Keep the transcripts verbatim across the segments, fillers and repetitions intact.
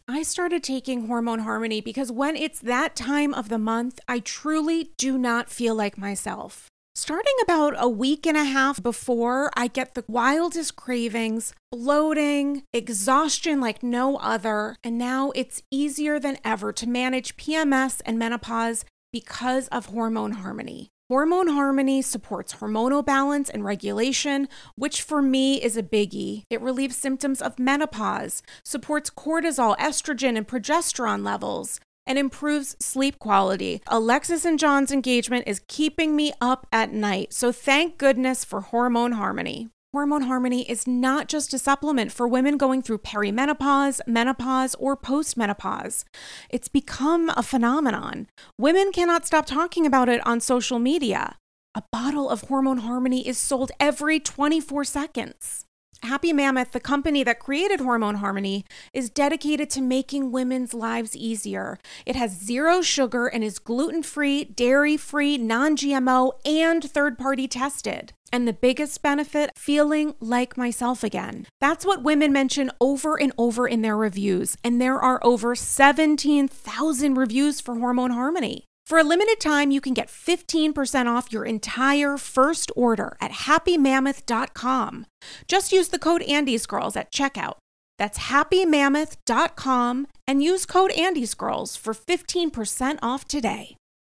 I started taking Hormone Harmony because when it's that time of the month, I truly do not feel like myself. Starting about a week and a half before, I get the wildest cravings, bloating, exhaustion like no other, and now it's easier than ever to manage P M S and menopause because of Hormone Harmony. Hormone Harmony supports hormonal balance and regulation, which for me is a biggie. It relieves symptoms of menopause, supports cortisol, estrogen, and progesterone levels, and improves sleep quality. Alexis and John's engagement is keeping me up at night, so thank goodness for Hormone Harmony. Hormone Harmony is not just a supplement for women going through perimenopause, menopause, or postmenopause. It's become a phenomenon. Women cannot stop talking about it on social media. A bottle of Hormone Harmony is sold every twenty-four seconds. Happy Mammoth, the company that created Hormone Harmony, is dedicated to making women's lives easier. It has zero sugar and is gluten-free, dairy-free, non-G M O, and third-party tested. And the biggest benefit, feeling like myself again. That's what women mention over and over in their reviews. And there are over seventeen thousand reviews for Hormone Harmony. For a limited time, you can get fifteen percent off your entire first order at happy mammoth dot com. Just use the code ANDYSGIRLS at checkout. That's happy mammoth dot com and use code ANDYSGIRLS for fifteen percent off today.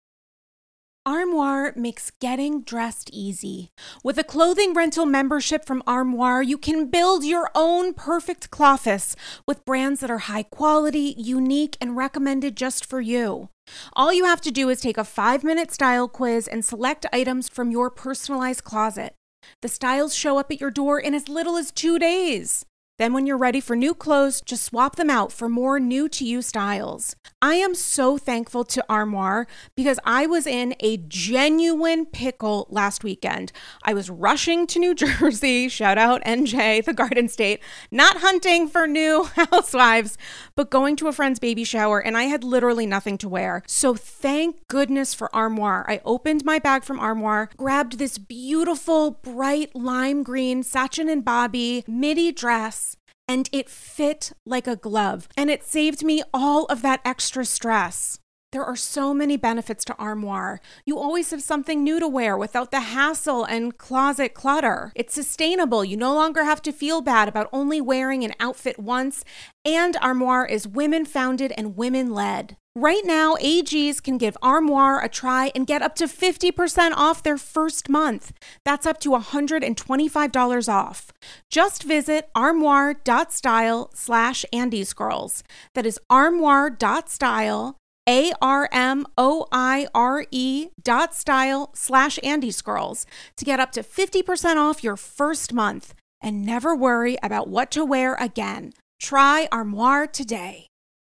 Armoire makes getting dressed easy. With a clothing rental membership from Armoire, you can build your own perfect clothes with brands that are high quality, unique, and recommended just for you. All you have to do is take a five-minute style quiz and select items from your personalized closet. The styles show up at your door in as little as two days. Then when you're ready for new clothes, just swap them out for more new-to-you styles. I am so thankful to Armoire because I was in a genuine pickle last weekend. I was rushing to New Jersey, shout out N J, the Garden State, not hunting for new housewives, but going to a friend's baby shower, and I had literally nothing to wear. So thank goodness for Armoire. I opened my bag from Armoire, grabbed this beautiful, bright lime green Satin and Bobby midi dress, and it fit like a glove, and it saved me all of that extra stress. There are so many benefits to Armoire. You always have something new to wear without the hassle and closet clutter. It's sustainable. You no longer have to feel bad about only wearing an outfit once, and Armoire is women-founded and women-led. Right now, A Gs can give Armoire a try and get up to fifty percent off their first month. That's up to one hundred twenty-five dollars off. Just visit armoire.style slash andysgirls. That is armoire.style, A R M O I R E dot style slash andysgirls to get up to fifty percent off your first month and never worry about what to wear again. Try Armoire today.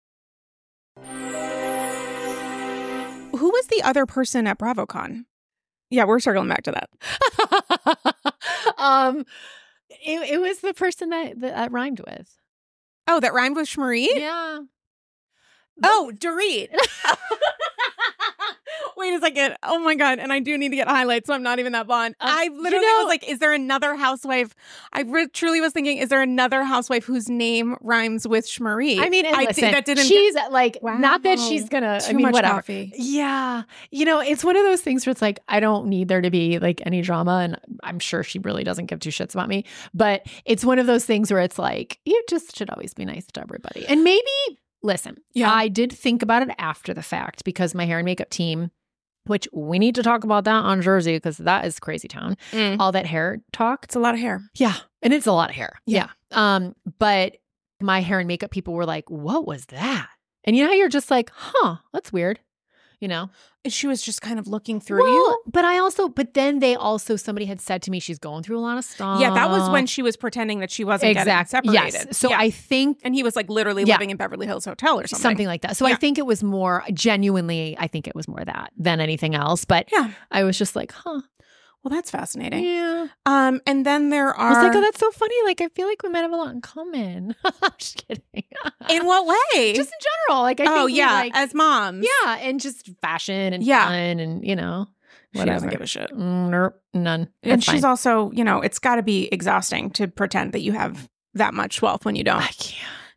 Who was the other person at BravoCon? Yeah, we're circling back to that. um, it, it was the person that, that I rhymed with. Oh, that rhymed with Shmarit? Yeah. Oh, Dorit. Wait a second. Oh my God. And I do need to get highlights, so I'm not even that blonde. Uh, I literally you know, was like, is there another housewife? I re- truly was thinking, is there another housewife whose name rhymes with Shmarit? I mean, and I listen, think that didn't she's like, wow. Not that she's gonna, Too I mean, much whatever. Coffee. Yeah. You know, it's one of those things where it's like, I don't need there to be like any drama. And I'm sure she really doesn't give two shits about me. But it's one of those things where it's like, you just should always be nice to everybody. And maybe, listen, yeah. I did think about it after the fact because my hair and makeup team, which we need to talk about that on Jersey because that is crazy town. Mm. All that hair talk. It's a lot of hair. Yeah. And it's a lot of hair. Yeah. yeah. Um, but my hair and makeup people were like, what was that? And you know how you're just like, huh, that's weird. You know? And she was just kind of looking through well, you. But I also, but then they also, somebody had said to me, she's going through a lot of stuff. Yeah, that was when she was pretending that she wasn't exactly. getting separated. Yes. So yeah. I think. And he was like literally yeah. living in Beverly Hills Hotel or something. Something like that. So yeah. I think it was more, genuinely, I think it was more that than anything else. But yeah. I was just like, huh. Well, that's fascinating. Yeah. Um, and then there are. I was like, oh, that's so funny. Like, I feel like we might have a lot in common. I'm just kidding. In what way? Just in general. Like, I oh, think yeah. Like, as moms. Yeah. And just fashion and yeah. fun and, you know, whatever. She doesn't give a shit. Mm, nope. None. That's and she's fine. also, you know, it's got to be exhausting to pretend that you have that much wealth when you don't. I can't.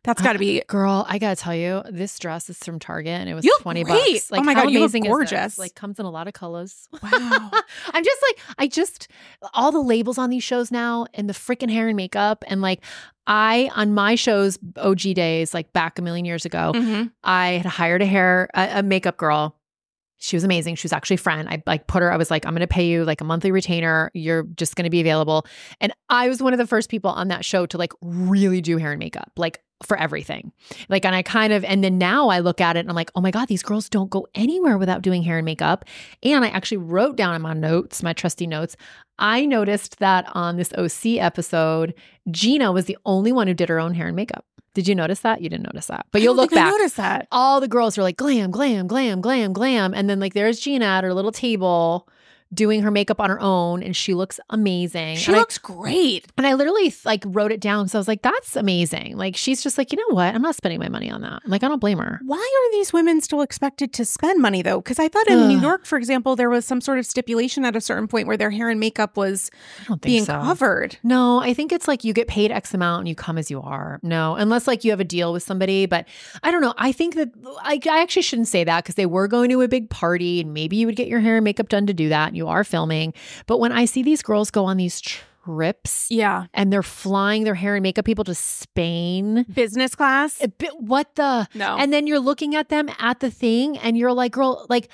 That's got to be. Girl, I gotta tell you, this dress is from Target and it was You look twenty great. bucks. Like, Oh my how God, you look amazing is gorgeous. this? Like, comes in a lot of colors. Wow. I'm just like, I just, all the labels on these shows now and the freaking hair and makeup. And like, I, on my shows, O G days, like back a million years ago, Mhm. I had hired a hair, a, a makeup girl. She was amazing. She was actually a friend. I like put her, I was like, I'm going to pay you like a monthly retainer. You're just going to be available. And I was one of the first people on that show to like really do hair and makeup, like for everything. Like, and I kind of, and then now I look at it and I'm like, oh my God, these girls don't go anywhere without doing hair and makeup. And I actually wrote down in my notes, my trusty notes, I noticed that on this O C episode, Gina was the only one who did her own hair and makeup. Did you notice that? You didn't notice that. But I you'll don't look think I back. noticed that. All the girls are like glam, glam, glam, glam, glam. And then like there's Gina at her little table doing her makeup on her own and she looks amazing. She and looks I, great. And I literally like wrote it down because I was like, that's amazing. Like she's just like, you know what? I'm not spending my money on that. Like I don't blame her. Why are these women still expected to spend money though? Because I thought in Ugh. New York, for example, there was some sort of stipulation at a certain point where their hair and makeup was I don't think being so. covered. No, I think it's like you get paid X amount and you come as you are. No, unless like you have a deal with somebody. But I don't know. I think that I, I actually shouldn't say that because they were going to a big party and maybe you would get your hair and makeup done to do that. And you are filming. But when I see these girls go on these trips Yeah. and they're flying their hair and makeup people to Spain, Business class? a bit- what the? No. And then you're looking at them at the thing and you're like, girl, like,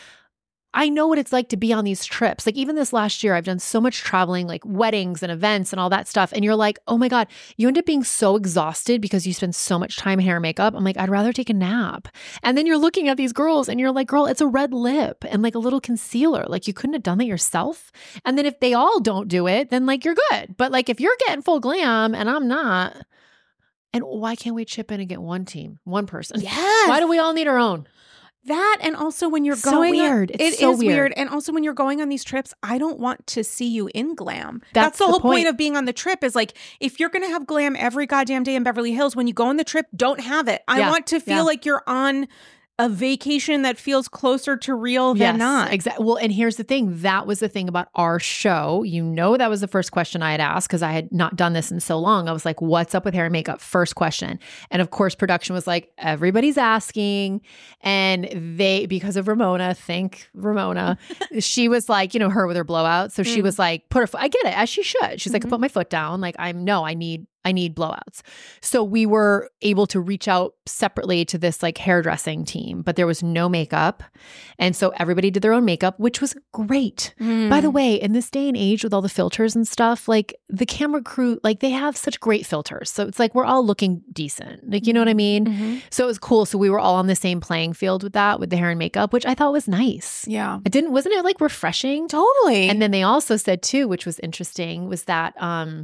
I know what it's like to be on these trips. Like even this last year, I've done so much traveling, like weddings and events and all that stuff. And you're like, oh my God, you end up being so exhausted because you spend so much time in hair and makeup. I'm like, I'd rather take a nap. And then you're looking at these girls and you're like, girl, it's a red lip and like a little concealer. Like you couldn't have done that yourself. And then if they all don't do it, then like you're good. But like if you're getting full glam and I'm not, and why can't we chip in and get one team, one person? Yes. Why do we all need our own? That and also when you're So going weird. on, It's it so is weird. weird. And also when you're going on these trips, I don't want to see you in glam. That's That's, the, the whole point. point. of being on the trip is like if you're going to have glam every goddamn day in Beverly Hills, when you go on the trip, don't have it. I Yeah. want to feel Yeah. like you're on a vacation that feels closer to real than Yes, not. exactly. Well, and here's the thing. That was the thing about our show. You know, that was the first question I had asked because I had not done this in so long. I was like, what's up with hair and makeup? First question. And of course, production was like, everybody's asking. And they, because of Ramona, thank Ramona, she was like, you know, her with her blowout. So she Mm. was like, put her foot, I get it, as she should. She's like, Mhm. I put my foot down. Like, I'm, no, I need, I need blowouts. So we were able to reach out separately to this like hairdressing team, but there was no makeup. And so everybody did their own makeup, which was great. Mm. By the way, in this day and age with all the filters and stuff, like the camera crew, like they have such great filters. So it's like we're all looking decent. Like, you know what I mean? Mhm. So it was cool. So we were all on the same playing field with that, with the hair and makeup, which I thought was nice. Yeah. It didn't, wasn't it like refreshing? Totally. And then they also said too, which was interesting, was that um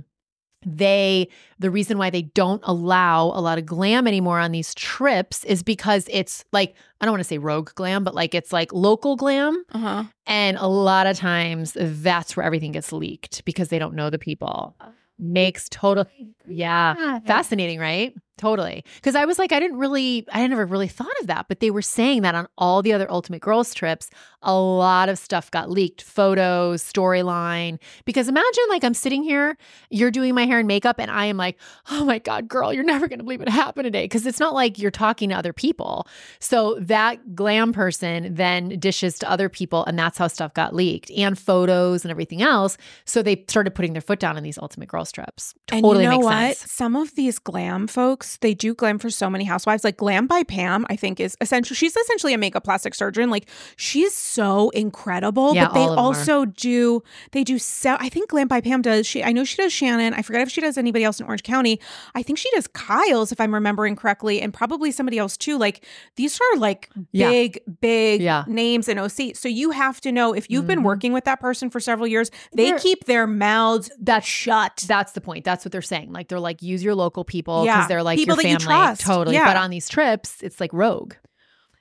they the reason why they don't allow a lot of glam anymore on these trips is because it's like, I don't want to say rogue glam, but like it's like local glam. uh-huh. And a lot of times that's where everything gets leaked because they don't know the people. Makes total, yeah, fascinating, right? Totally. Because I was like, I didn't really, I never really thought of that, but they were saying that on all the other Ultimate Girls trips, a lot of stuff got leaked, photos, storyline. Because imagine like I'm sitting here, you're doing my hair and makeup, and I am like, oh my God, girl, you're never going to believe what happened today. Because it's not like you're talking to other people. So that glam person then dishes to other people, and that's how stuff got leaked, and photos and everything else. So they started putting their foot down on these Ultimate Girls trips. Totally and you know makes what? sense. Some of these glam folks, they do glam for so many housewives. Like Glam by Pam, I think is essentially, she's essentially a makeup plastic surgeon. Like she's so incredible. Yeah, but they all of them are. also do, they do, so, I think Glam by Pam does, she, I know she does Shannon. I forget if she does anybody else in Orange County. I think she does Kyle's, if I'm remembering correctly, and probably somebody else too. Like these are like Yeah. big, big Yeah. names in O C. So you have to know if you've been Mhm. working with that person for several years, they They're- keep their mouths That's shut. That's the point. That's what they're saying. Like they're like, use your local people because Yeah. they're like People your that you family. trust. Totally. Yeah. But on these trips, it's like rogue.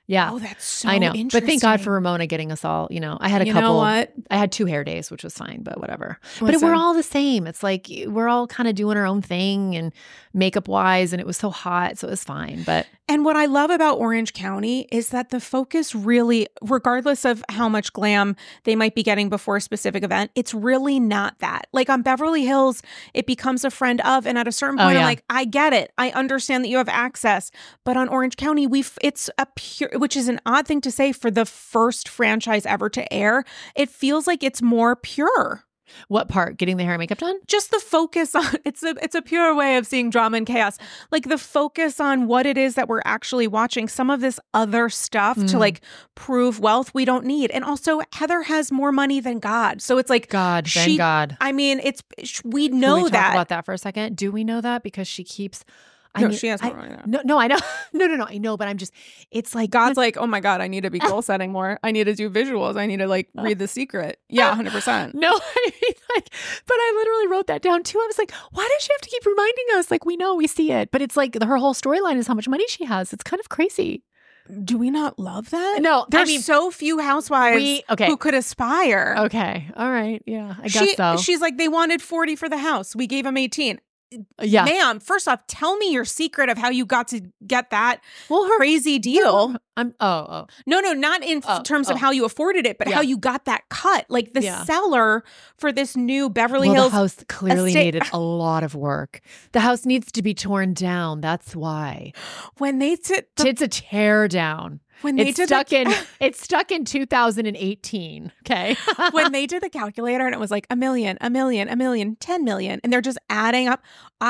Yeah. Oh, that's so I know. interesting. But thank God for Ramona getting us all, you know, I had a You couple, know what? I had two hair days, which was fine, but whatever. Listen. But we're all the same. It's like, we're all kind of doing our own thing and makeup wise. And it was so hot. So it was fine. But And what I love about Orange County is that the focus really, regardless of how much glam they might be getting before a specific event, it's really not that. Like on Beverly Hills, it becomes a friend of, and at a certain point, Oh, yeah. I'm like, I get it. I understand that you have access. But on Orange County, we've, it's a pure, which is an odd thing to say for the first franchise ever to air. It feels like it's more pure. what part? Getting the hair and makeup done? Just the focus on it's a it's a pure way of seeing drama and chaos. Like the focus on what it is that we're actually watching. Some of this other stuff Mm. to like prove wealth we don't need. And also Heather has more money than God. So it's like God, thank she, God. I mean, it's we Can know we talk that. about that for a second? Do we know that? Because she keeps I No, mean, she has I- more money than that. No, no, I know. No, no, no. I know, but I'm just it's like God's like, oh my God, I need to be goal setting more. I need to do visuals. I need to like read The Secret. Yeah, one hundred percent. No, I mean, like, but I literally wrote that down too. I was like, why does she have to keep reminding us? Like, we know, we see it. But it's like her whole storyline is how much money she has. It's kind of crazy. Do we not love that? No, I There's mean, so few housewives we- okay. who could aspire. Okay. All right. Yeah, I guess She, so. She's like, they wanted forty for the house. We gave them eighteen. yeah. Ma'am, first off, tell me your secret of how you got to get that Well, her crazy deal. I'm oh, oh. No, no, not in Oh, terms oh. of how you afforded it, but Yeah. how you got that cut. Like the Yeah. seller for this new Beverly Well, Hills. the house clearly estate- needed a lot of work. The house needs to be torn down. That's why. when they did the, It's a tear down. when they It's did stuck the, in it's stuck in two thousand eighteen. Okay. when they did the calculator and it was like a million, a million, a million, ten million, and they're just adding up.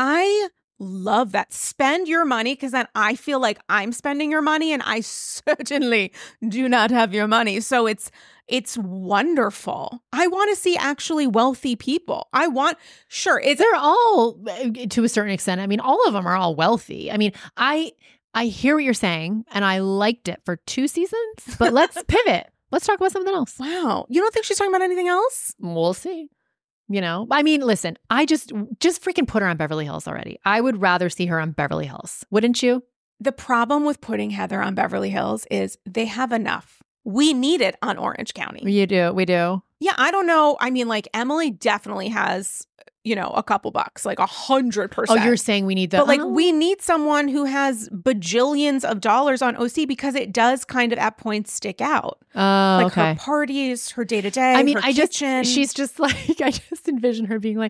I love that. Spend your money because then I feel like I'm spending your money and I certainly do not have your money. So it's it's wonderful. I want to see actually wealthy people. I want sure it's They're all uh, to a certain extent. I mean, all of them are all wealthy. I mean, I I hear what you're saying and I liked it for two seasons, but let's pivot. Let's talk about something else. wow. You don't think she's talking about anything else? We'll see. You know, I mean, listen, I just just freaking put her on Beverly Hills already. I would rather see her on Beverly Hills. Wouldn't you? The problem with putting Heather on Beverly Hills is they have enough. We need it on Orange County. You do. We do. Yeah, I don't know. I mean, like Emily definitely has, you know, a couple bucks, like a hundred Oh, percent. you're saying we need the But like oh. we need someone who has bajillions of dollars on O C because it does kind of at points stick out. Oh, Like okay. her parties, her day to day. I mean, her I just kitchen. she's just like I just envision her being like,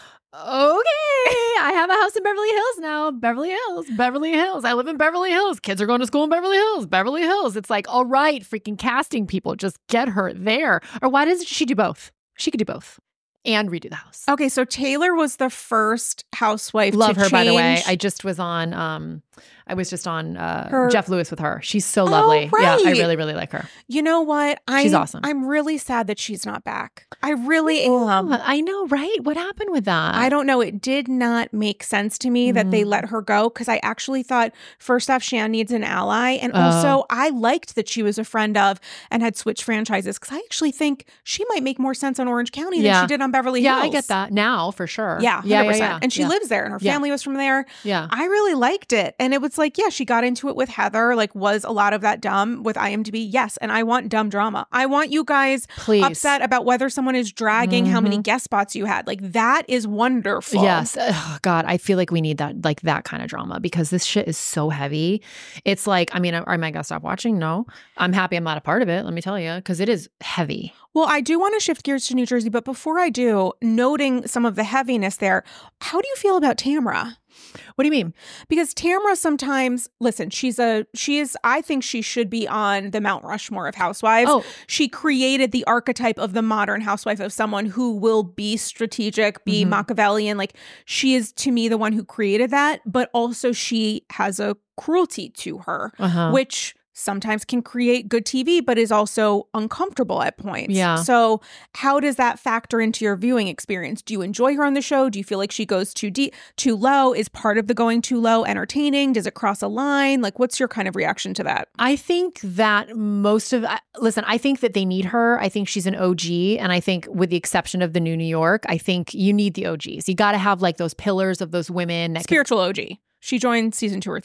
okay, I have a house in Beverly Hills now. Beverly Hills, Beverly Hills. I live in Beverly Hills. Kids are going to school in Beverly Hills. Beverly Hills. It's like, all right, freaking casting people, just get her there. Or why doesn't she do both? She could do both and redo the house. Okay, so Taylor was the first housewife. Love to her, by the way. change- I just was on. Um, I was just on uh, Her- Jeff Lewis with her. She's so lovely. Oh, Yeah, I right. really, really like her. You know what? I'm, She's awesome. I'm really sad that she's not back. I really am. Oh, I know, right? What happened with that? I don't know. It did not make sense to me that they Mm. let her go because I actually thought, first off, Shan needs an ally. And Oh. also, I liked that she was a friend of and had switched franchises because I actually think she might make more sense on Orange County Yeah. than she did on Beverly Yeah, Hills. I get that now for sure. Yeah, one hundred yeah, percent. yeah, yeah. And she yeah. lives there and her Yeah. family was from there. Yeah. I really liked it. And it was like, yeah, she got into it with Heather. Like, was a lot of that dumb with I M D B? Yes. And I want dumb drama. I want you guys Please. upset about whether someone is dragging how many guest spots you had. Like, that is wonderful. Yes. Ugh, God, I feel like we need that, like that kind of drama because this shit is so heavy. It's like, I mean, am I going to stop watching? No. I'm happy I'm not a part of it, let me tell you, because it is heavy. Well, I do want to shift gears to New Jersey, but before I do, noting some of the heaviness there, how do you feel about Tamra? What do you mean? Because Tamra sometimes, listen, she's a, she is, I think she should be on the Mount Rushmore of housewives. Oh. She created the archetype of the modern housewife of someone who will be strategic, be Mhm. Machiavellian. Like she is to me the one who created that, but also she has a cruelty to her, Uh-huh. which sometimes can create good T V, but is also uncomfortable at points. Yeah. So how does that factor into your viewing experience? Do you enjoy her on the show? Do you feel like she goes too deep, too low? Is part of the going too low entertaining? Does it cross a line? Like, what's your kind of reaction to that? I think that most of, I- listen, I think that they need her. I think she's an O G. And I think with the exception of the new New York, I think you need the O Gs. You got to have like those pillars of those women that can Spiritual O G. She joined season two or three.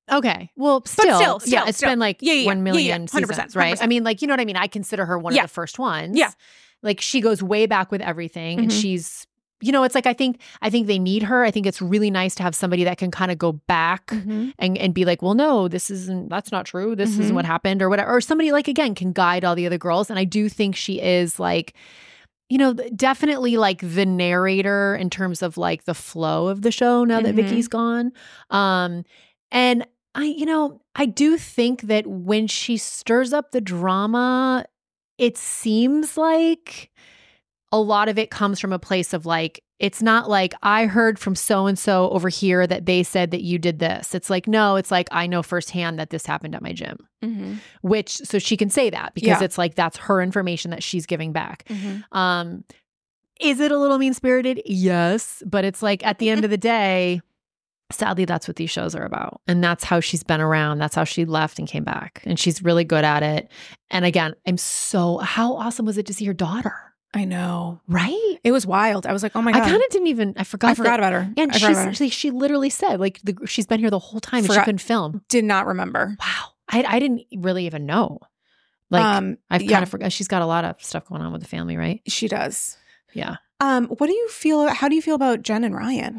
Okay. Well, still, still, still yeah, it's still. been like Yeah, yeah, one million yeah, yeah. one hundred percent, seasons, right? one hundred percent. I mean, like, you know what I mean? I consider her one Yeah. of the first ones. Yeah. Like she goes way back with everything, and Mhm. she's, you know, it's like I think I think they need her. I think it's really nice to have somebody that can kind of go back Mhm. and and be like, well, no, this isn't. That's not true. This Mhm. isn't what happened, or whatever. Or somebody like again can guide all the other girls. And I do think she is like, you know, definitely like the narrator in terms of like the flow of the show now that Mhm. Vicky's gone. Um, and I, you know, I do think that when she stirs up the drama, it seems like a lot of it comes from a place of like, it's not like I heard from so-and-so over here that they said that you did this. It's like, no, it's like, I know firsthand that this happened at my gym, Mhm. which, so she can say that because Yeah. it's like, that's her information that she's giving back. Mhm. Um, is it a little mean-spirited? Yes. But it's like, at the end of the day, sadly, that's what these shows are about. And that's how she's been around. That's how she left and came back. And she's really good at it. And again, I'm so, how awesome was it to see her daughter? I know. Right? It was wild. I was like, oh my God. I kind of didn't even, I forgot. I forgot that, about her. And I forgot about her. she's, she, she literally said, like, the, she's been here the whole time and Forgot. she couldn't film. Did not remember. Wow. I, I didn't really even know. Like, um, I've yeah. kind of forgot. She's got a lot of stuff going on with the family, right? She does. Yeah. Um, what do you feel? How do you feel about Jen and Ryan?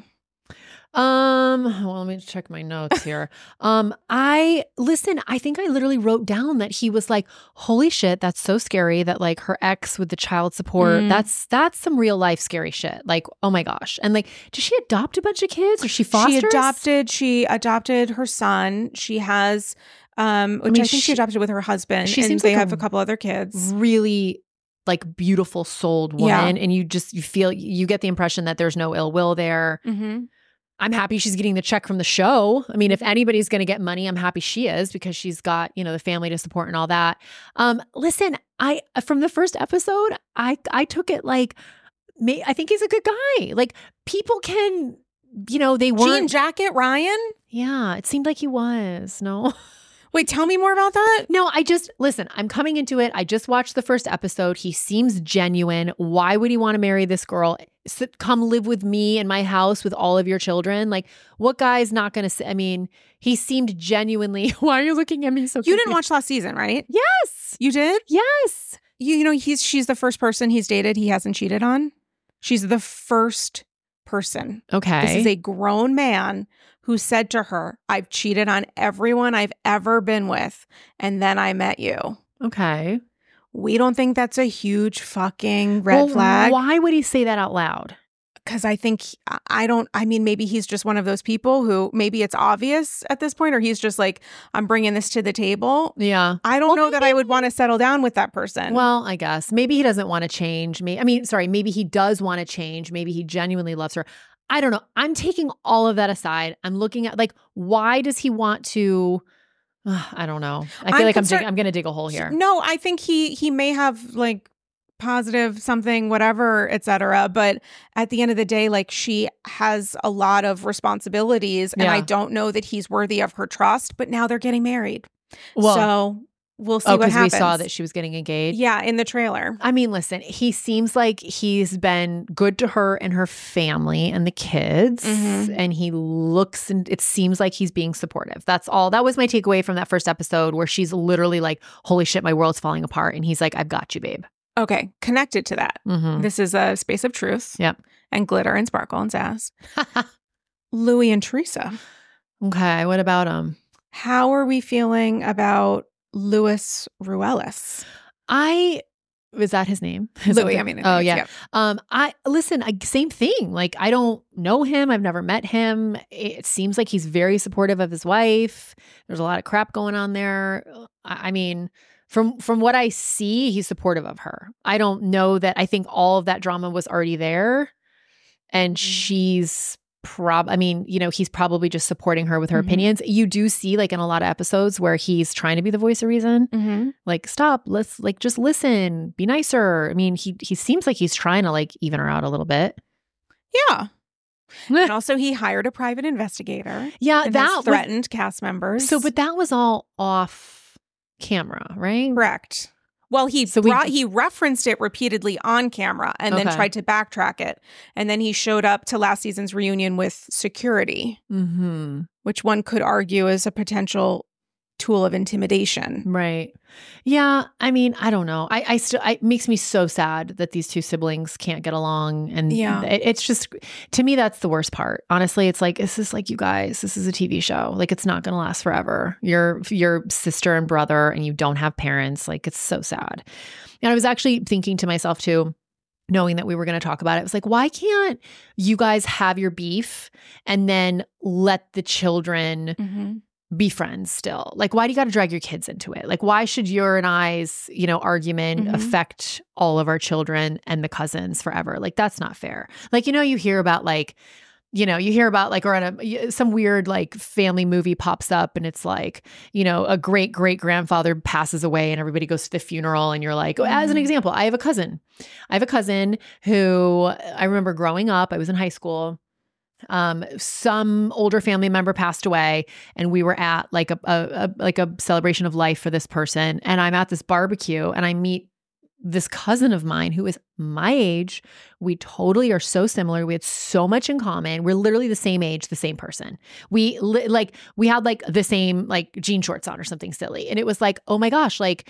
Um, well, let me check my notes here. um, I listen, I think I literally wrote down that he was like, holy shit, that's so scary that like her ex with the child support, Mm. that's that's some real life scary shit. Like, oh my gosh. And like, did she adopt a bunch of kids or she fosters? She adopted. She adopted her son. She has, um, which I, mean, think she, she- adopted with her husband. she and seems they like a have a couple other kids. really like beautiful souled woman. Yeah. And you just you feel you get the impression that there's no ill will there. Mm-hmm. I'm happy she's getting the check from the show. I mean, if anybody's going to get money, I'm happy she is because she's got, you know, the family to support and all that. Um, listen, I from the first episode, I I took it like, may, I think he's a good guy. Like people can, you know, they weren't. Jean Jacket, Ryan. Yeah, it seemed like he was. No. Wait, tell me more about that. No, I just, listen, I'm coming into it. I just watched the first episode. He seems genuine. Why would he want to marry this girl? S- come live with me in my house with all of your children. Like, what guy's not going to say? I mean, he seemed genuinely, why are you looking at me so You didn't confused? watch last season, right? Yes. You did? Yes. You, you know, he's she's the first person he's dated he hasn't cheated on. She's the first person. Okay. This is a grown man who said to her, I've cheated on everyone I've ever been with, and then I met you. Okay. We don't think that's a huge fucking red Well, flag. Why would he say that out loud? Because I think, I don't, I mean, maybe he's just one of those people who maybe it's obvious at this point, or he's just like, I'm bringing this to the table. Yeah. I don't Well, know that I would want to settle down with that person. Well, I guess. Maybe he doesn't want to change. Maybe, I mean, sorry, maybe he does want to change. Maybe he genuinely loves her. I don't know. I'm taking all of that aside. I'm looking at like, why does he want to? Uh, I don't know. I feel I'm like concerned- I'm dig- I'm going to dig a hole here. No, I think he he may have like positive something, whatever, et cetera. But at the end of the day, like she has a lot of responsibilities, and Yeah. I don't know that he's worthy of her trust. But now they're getting married, Well, so we'll see oh, what because we happens. saw that she was getting engaged. Yeah, in the trailer. I mean, listen, he seems like he's been good to her and her family and the kids. Mhm. And he looks and it seems like he's being supportive. That's all. That was my takeaway from that first episode where she's literally like, holy shit, my world's falling apart. And he's like, I've got you, babe. Okay, connected to that, Mm-hmm. this is a space of truth. Yep. And glitter and sparkle and sass. Louis and Teresa. Okay. What about him? How are we feeling about Louis Ruelas? I is that his name? Is that Louis, the- I mean. Oh it's- yeah. Um, I listen. I, same thing. Like I don't know him. I've never met him. It seems like he's very supportive of his wife. There's a lot of crap going on there. I, I mean, from from what I see, he's supportive of her. I don't know that. I think all of that drama was already there, and Mhm. she's. Prob, I mean, you know, he's probably just supporting her with her Mhm. opinions. You do see, like, in a lot of episodes where he's trying to be the voice of reason. Mm-hmm. Like, stop, let's like just listen, be nicer. I mean, he he seems like he's trying to like even her out a little bit. Yeah. And also, he hired a private investigator. Yeah, And that has was, threatened cast members. so, but that was all off camera, right? correct. Well, he So we- brought, he referenced it repeatedly on camera and then Okay. tried to backtrack it. And then he showed up to last season's reunion with security, Mm-hmm. which one could argue is a potential tool of intimidation. Right. Yeah. I mean, I don't know. I, I still, it makes me so sad that these two siblings can't get along. And Yeah. it, it's just, to me, that's the worst part. Honestly, it's like, this is like, you guys, this is a T V show. Like, it's not going to last forever. You're your sister and brother and you don't have parents. Like, it's so sad. And I was actually thinking to myself too, knowing that we were going to talk about it, it was like, why can't you guys have your beef and then let the children Mm-hmm. be friends still? Like, why do you got to drag your kids into it? Like, why should your and I's, you know, argument Mhm. affect all of our children and the cousins forever? Like, that's not fair. Like, you know, you hear about like, you know, you hear about like, or on a, some weird like family movie pops up and it's like, you know, a great great grandfather passes away and everybody goes to the funeral. And you're like, as an Mhm. example, I have a cousin. I have a cousin who I remember growing up, I was in high school. Um, some older family member passed away and we were at like a, a, a like a celebration of life for this person. And I'm at this barbecue and I meet this cousin of mine who is my age. We totally are so similar. We had so much in common. We're literally the same age, the same person. We li- like, we had like the same like jean shorts on or something silly. And it was like, oh my gosh, like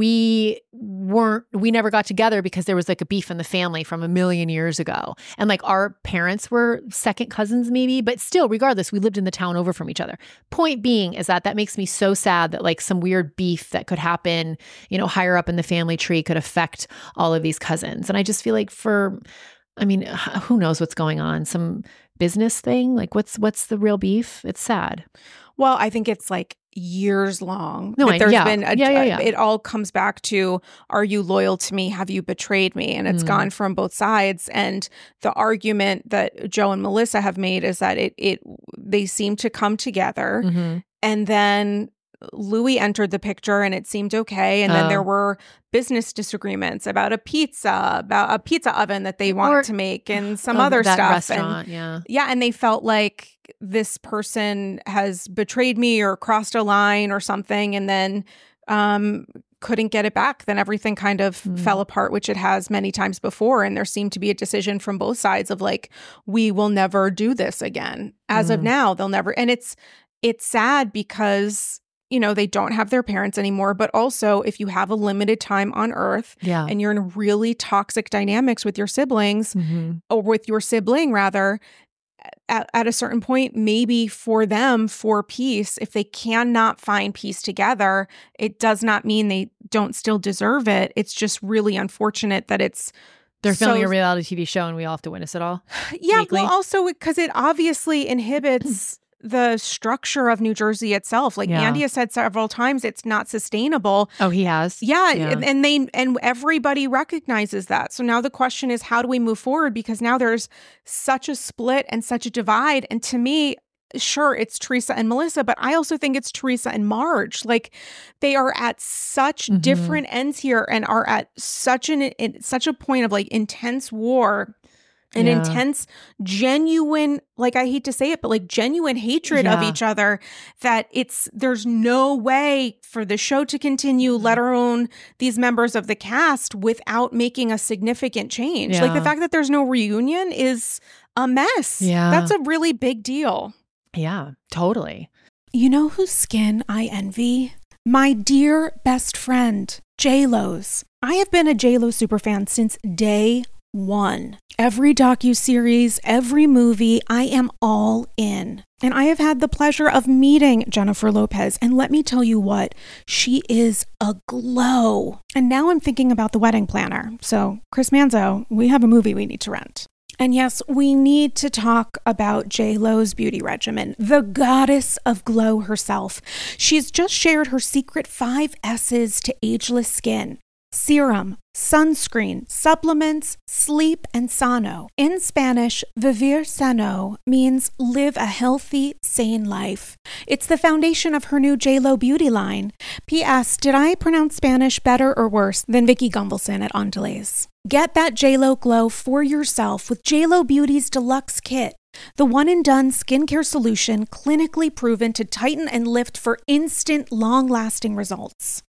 we weren't, we never got together because there was like a beef in the family from a million years ago. And like our parents were second cousins maybe, but still, regardless, we lived in the town over from each other. Point being is that that makes me so sad that like some weird beef that could happen, you know, higher up in the family tree could affect all of these cousins. And I just feel like for, I mean, who knows what's going on? Some business thing? Like what's, what's the real beef? It's sad. Well, I think it's like years long. No, that I- there's yeah. been a, Yeah, yeah, yeah. it all comes back to, are you loyal to me? Have you betrayed me? And it's Mm. gone from both sides. And the argument that Joe and Melissa have made is that it it they seem to come together, Mhm. and then Louis entered the picture and it seemed okay. And then Oh. there were business disagreements about a pizza, about a pizza oven that they wanted Or- to make and some Oh, other that stuff. restaurant, And yeah. yeah, and they felt like this person has betrayed me or crossed a line or something, and then um, couldn't get it back. Then everything kind of Mm. fell apart, which it has many times before. And there seemed to be a decision from both sides of like, we will never do this again. As of Mm. now, they'll never. And it's it's sad because, you know, they don't have their parents anymore. But also, if you have a limited time on Earth Yeah. and you're in really toxic dynamics with your siblings, Mhm. or with your sibling rather, at, at a certain point, maybe for them, for peace, if they cannot find peace together, it does not mean they don't still deserve it. It's just really unfortunate that it's They're so- filming a reality T V show and we all have to witness it all. yeah, weekly. well, also because it obviously inhibits the structure of New Jersey itself. Like Yeah. Andy has said several times, it's not sustainable. Oh, he has? Yeah, Yeah. and- and they and everybody recognizes that. So now the question is, how do we move forward? Because now there's such a split and such a divide. And to me, sure, it's Teresa and Melissa, but I also think it's Teresa and Marge. Like they are at such Mhm. different ends here and are at such an in, such a point of like intense war. An Yeah. intense, genuine, like I hate to say it, but like genuine hatred of Yeah. each other, that it's, there's no way for the show to continue, Mm-hmm. let alone these members of the cast, without making a significant change. Like the Yeah. fact that there's no reunion is a mess. Yeah. That's a really big deal. Yeah, totally. You know whose skin I envy? My dear best friend, J-Lo's. I have been a J-Lo superfan since day one. Every docuseries, every movie, I am all in. And I have had the pleasure of meeting Jennifer Lopez. And let me tell you what, she is a glow. And now I'm thinking about the wedding planner. So, Chris Manzo, we have a movie we need to rent. And yes, we need to talk about J-Lo's beauty regimen, the goddess of glow herself. She's just shared her secret five S's to ageless skin: serum, sunscreen, supplements, sleep, and sano. In Spanish, vivir sano means live a healthy, sane life. It's the foundation of her new J-Lo beauty line. P S. Did I pronounce Spanish better or worse than Vicky Gunvalson at Andalays? Get that J-Lo glow for yourself with J-Lo Beauty's Deluxe Kit, the one-and-done skincare solution clinically proven to tighten and lift for instant, long-lasting results.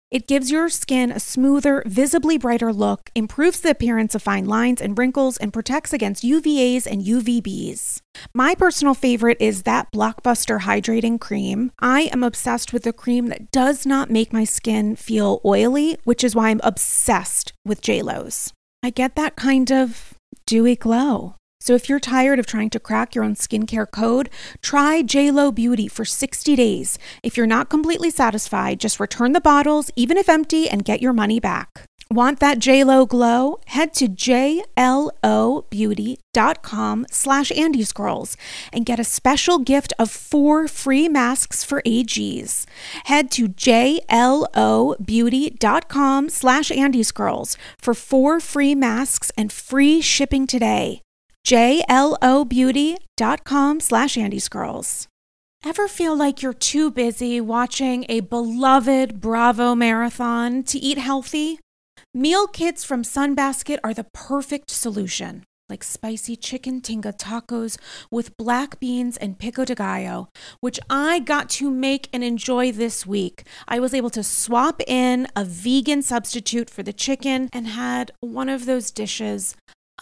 It gives your skin a smoother, visibly brighter look, improves the appearance of fine lines and wrinkles, and protects against U V As and U V Bs. My personal favorite is that Blockbuster Hydrating Cream. I am obsessed with a cream that does not make my skin feel oily, which is why I'm obsessed with J Lo's. I get that kind of dewy glow. So if you're tired of trying to crack your own skincare code, try J Lo Beauty for sixty days. If you're not completely satisfied, just return the bottles, even if empty, and get your money back. Want that J Lo glow? Head to jlobeauty.com slash Andy Scrolls and get a special gift of four free masks for A Gs. Head to jlobeauty.com slash Andy Scrolls for four free masks and free shipping today. jlobeauty.com slash Andy Scrolls. Ever feel like you're too busy watching a beloved Bravo marathon to eat healthy? Meal kits from Sunbasket are the perfect solution, like spicy chicken tinga tacos with black beans and pico de gallo, which I got to make and enjoy this week. I was able to swap in a vegan substitute for the chicken and had one of those dishes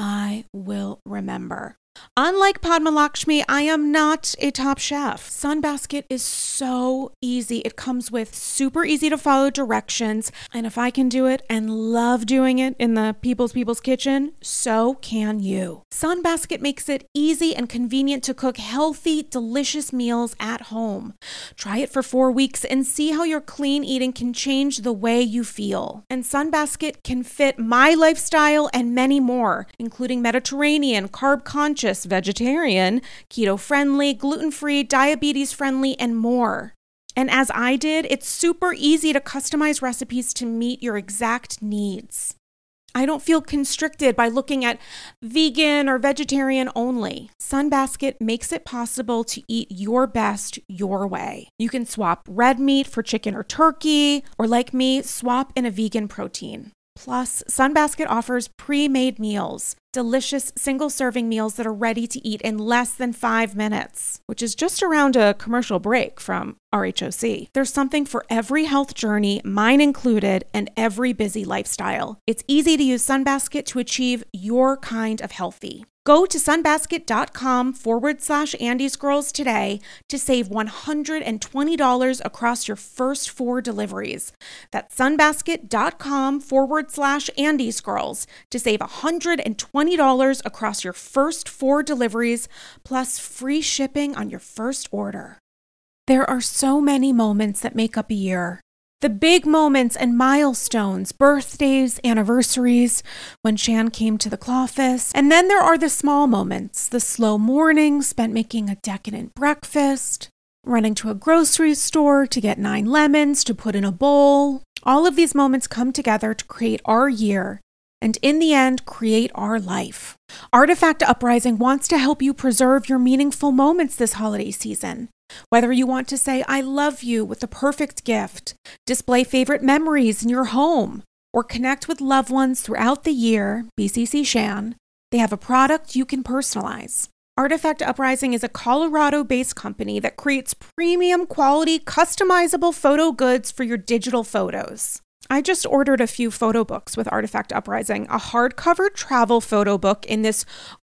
I will remember. Unlike Padma Lakshmi, I am not a top chef. Sunbasket is so easy. It comes with super easy to follow directions. And if I can do it and love doing it in the People's People's Kitchen, so can you. Sunbasket makes it easy and convenient to cook healthy, delicious meals at home. Try it for four weeks and see how your clean eating can change the way you feel. And Sunbasket can fit my lifestyle and many more, including Mediterranean, carb-conscious, vegetarian, keto-friendly, gluten-free, diabetes-friendly, and more. And as I did, it's super easy to customize recipes to meet your exact needs. I don't feel constricted by looking at vegan or vegetarian only. Sunbasket makes it possible to eat your best your way. You can swap red meat for chicken or turkey, or like me, swap in a vegan protein. Plus, Sunbasket offers pre-made meals, delicious single-serving meals that are ready to eat in less than five minutes, which is just around a commercial break from R H O C. There's something for every health journey, mine included, and every busy lifestyle. It's easy to use Sunbasket to achieve your kind of healthy. Go to sunbasket.com forward slash Andy Scrolls today to save one hundred twenty dollars across your first four deliveries. That's sunbasket.com forward slash Andy Scrolls to save one hundred twenty dollars across your first four deliveries, plus free shipping on your first order. There are so many moments that make up a year. The big moments and milestones, birthdays, anniversaries, when Shan came to the Clawfest. And then there are the small moments, the slow mornings spent making a decadent breakfast, running to a grocery store to get nine lemons to put in a bowl. All of these moments come together to create our year, and in the end, create our life. Artifact Uprising wants to help you preserve your meaningful moments this holiday season. Whether you want to say, I love you with the perfect gift, display favorite memories in your home, or connect with loved ones throughout the year, B C C Shan, they have a product you can personalize. Artifact Uprising is a Colorado-based company that creates premium quality, customizable photo goods for your digital photos. I just ordered a few photo books with Artifact Uprising, a hardcover travel photo book in this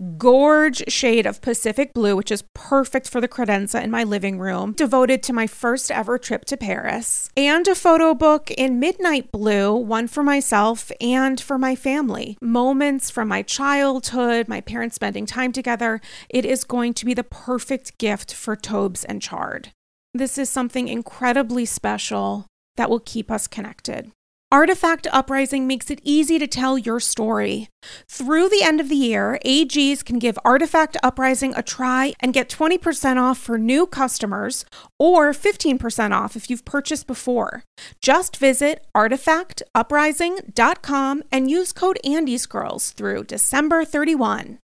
gorge shade of Pacific Blue, which is perfect for the credenza in my living room, devoted to my first ever trip to Paris, and a photo book in Midnight Blue, one for myself and for my family. Moments from my childhood, my parents spending time together. It is going to be the perfect gift for Tobes and Chard. This is something incredibly special that will keep us connected. Artifact Uprising makes it easy to tell your story. Through the end of the year, A Gs can give Artifact Uprising a try and get twenty percent off for new customers or fifteen percent off if you've purchased before. Just visit artifact uprising dot com and use code ANDYSCROLLS through December thirty-first.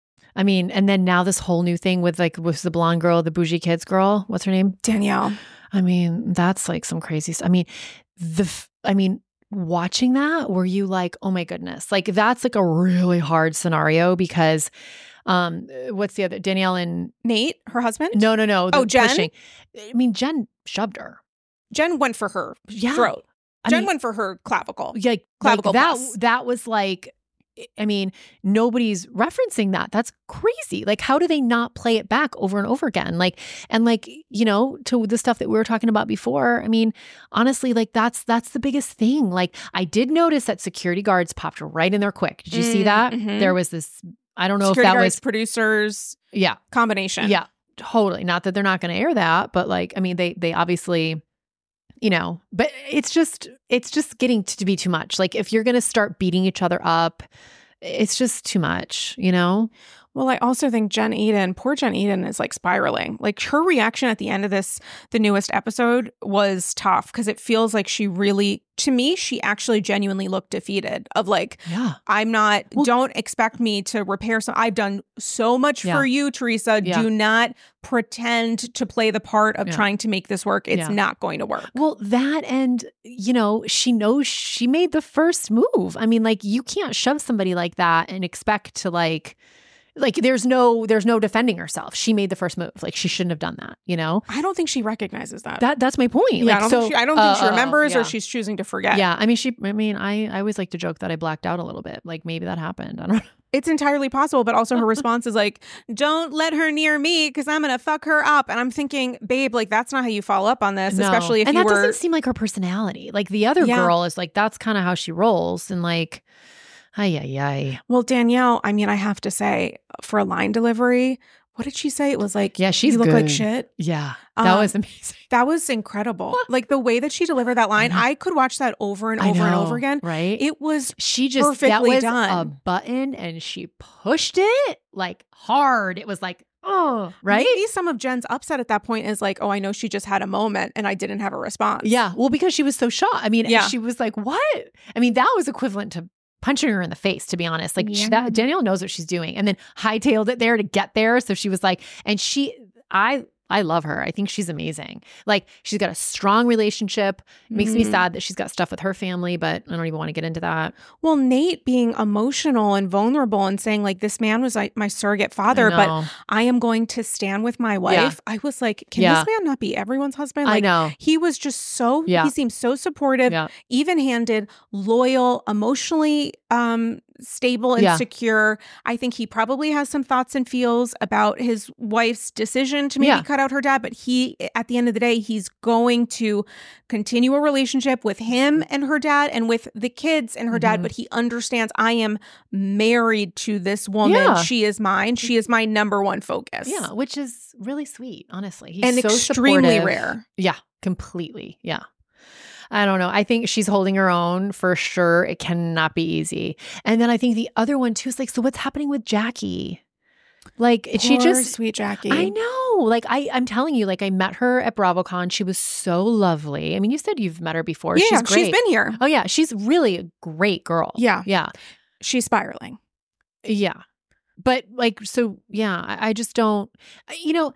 I mean, and then now this whole new thing with like, with the blonde girl, the bougie kids girl, what's her name? Danielle. I mean, that's like some crazy stuff. I mean, the, I mean, watching that, were you like, oh my goodness, like that's like a really hard scenario because um, what's the other, Danielle and Nate, her husband? No, no, no. Oh, Jen? Pushing. I mean, Jen shoved her. Jen went for her yeah. throat. Jen mean, went for her clavicle. Yeah, clavicle like that. plus. That was like, I mean, nobody's referencing that. That's crazy. Like, how do they not play it back over and over again? Like, and like, you know, to the stuff that we were talking about before. I mean, honestly, like that's that's the biggest thing. Like, I did notice that security guards popped right in there quick. Did you see that? Mm-hmm. There was this. I don't know security if that guards, was producers. Yeah, combination. Yeah, totally. Not that they're not going to air that, but like, I mean, they they obviously. You know, but it's just, it's just getting to be too much. Like if you're going to start beating each other up, it's just too much, you know? Well, I also think Jen Eden, poor Jen Eden is like spiraling. Like her reaction at the end of this, the newest episode was tough because it feels like she really, to me, she actually genuinely looked defeated of like, yeah, I'm not, well, don't expect me to repair some, I've done so much yeah. for you, Teresa. Yeah. Do not pretend to play the part of yeah. trying to make this work. It's yeah. not going to work. Well, that and, you know, she knows she made the first move. I mean, like you can't shove somebody like that and expect to like, Like there's no there's no defending herself. She made the first move. Like she shouldn't have done that, you know? I don't think she recognizes that. That that's my point. Yeah, like, I don't so, think she, I don't think uh, she remembers uh, yeah. or she's choosing to forget. Yeah. I mean she I mean, I, I always like to joke that I blacked out a little bit. Like maybe that happened. I don't know. It's entirely possible, but also her response is like, don't let her near me because I'm going to fuck her up. And I'm thinking, babe, like that's not how you follow up on this, No. especially if and you that were... doesn't seem like her personality. Like the other Yeah. girl is like, that's kind of how she rolls. And like, ay, ay, ay. Well, Danielle, I mean, I have to say, for a line delivery, what did she say? It was like, Yeah, she's you look good. like shit. Yeah. That Um, was amazing. That was incredible. Like the way that she delivered that line, I could watch that over and I over and know, over again. Right? It was She just, perfectly that was done. a button and she pushed it like hard. It was like, oh, right? Maybe some of Jen's upset at that point is like, oh, I know she just had a moment and I didn't have a response. Yeah. Well, because she was so shocked. I mean, Yeah. she was like, what? I mean, that was equivalent to punching her in the face, to be honest. Like she, Yeah. that, Danielle knows what she's doing and then hightailed it there to get there. So she was like, and she, I, I love her. I think she's amazing. Like she's got a strong relationship. It makes me Mhm. sad that she's got stuff with her family, but I don't even want to get into that. Well, Nate being emotional and vulnerable and saying like, this man was like my surrogate father, I but know. I am going to stand with my wife. I was like, can Yeah. this man not be everyone's husband? I Like, know. he was just so, Yeah. he seemed so supportive, Yeah. even-handed, loyal, emotionally um, stable and Yeah. secure. I think he probably has some thoughts and feels about his wife's decision to maybe Yeah. cut out her dad, but he, at the end of the day, he's going to continue a relationship with him and her dad and with the kids and her Mhm. dad, but he understands I am married to this woman. Yeah. She is mine. She is my number one focus. Yeah. Which is really sweet, honestly. He's And so extremely supportive. rare. Yeah, completely. Yeah. I don't know. I think she's holding her own for sure. It cannot be easy. And then I think the other one too is like, so what's happening with Jackie? Like she Poor just, sweet Jackie. I know. Like I, I'm telling you, like I met her at BravoCon. She was so lovely. I mean, you said you've met her before. Yeah, she's great. she's been here. Oh yeah, she's really a great girl. Yeah. Yeah. She's spiraling. Yeah. But like, so yeah, I, I just don't, you know,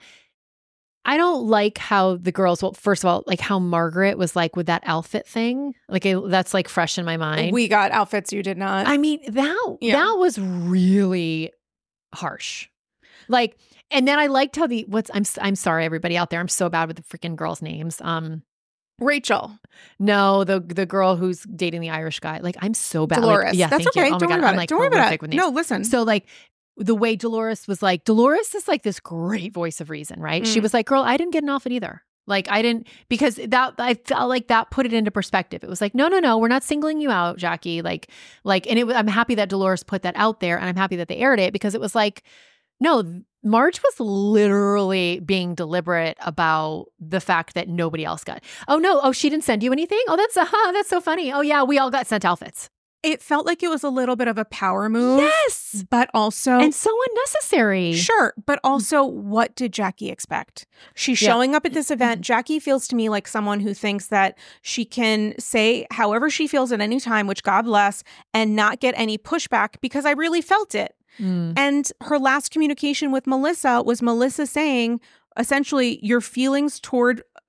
I don't like how the girls, well, first of all, like how Margaret was like with that outfit thing. Like I, that's like fresh in my mind. We got outfits you did not. I mean, that, Yeah. that was really harsh. Like, and then I liked how the, what's, I'm, I'm sorry, everybody out there. I'm so bad with the freaking girls' names. Um, Rachel. No, the the girl who's dating the Irish guy. Like, I'm so bad. Dolores. Like, yeah, That's thank okay. you. Oh Don't my worry God. about I'm it. like Don't worry about horrific it. with names. No, listen. So like the way Dolores was like, Dolores is like this great voice of reason, right? She Mm. was like, girl, I didn't get an outfit either. Like I didn't, because that, I felt like that put it into perspective. It was like, no, no, no, we're not singling you out, Jackie. Like, like, and it was, I'm happy that Dolores put that out there and I'm happy that they aired it because it was like, no, Marge was literally being deliberate about the fact that nobody else got. Oh no, oh she didn't send you anything? Oh that's uh, that's so funny. Oh yeah, we all got sent outfits. It felt like it was a little bit of a power move. Yes. But also And so unnecessary. Sure, but also what did Jackie expect? She's Yeah. showing up at this event. Jackie feels to me like someone who thinks that she can say however she feels at any time, which God bless, and not get any pushback because I really felt it. Mm. And her last communication with Melissa was Melissa saying, essentially, your feelings toward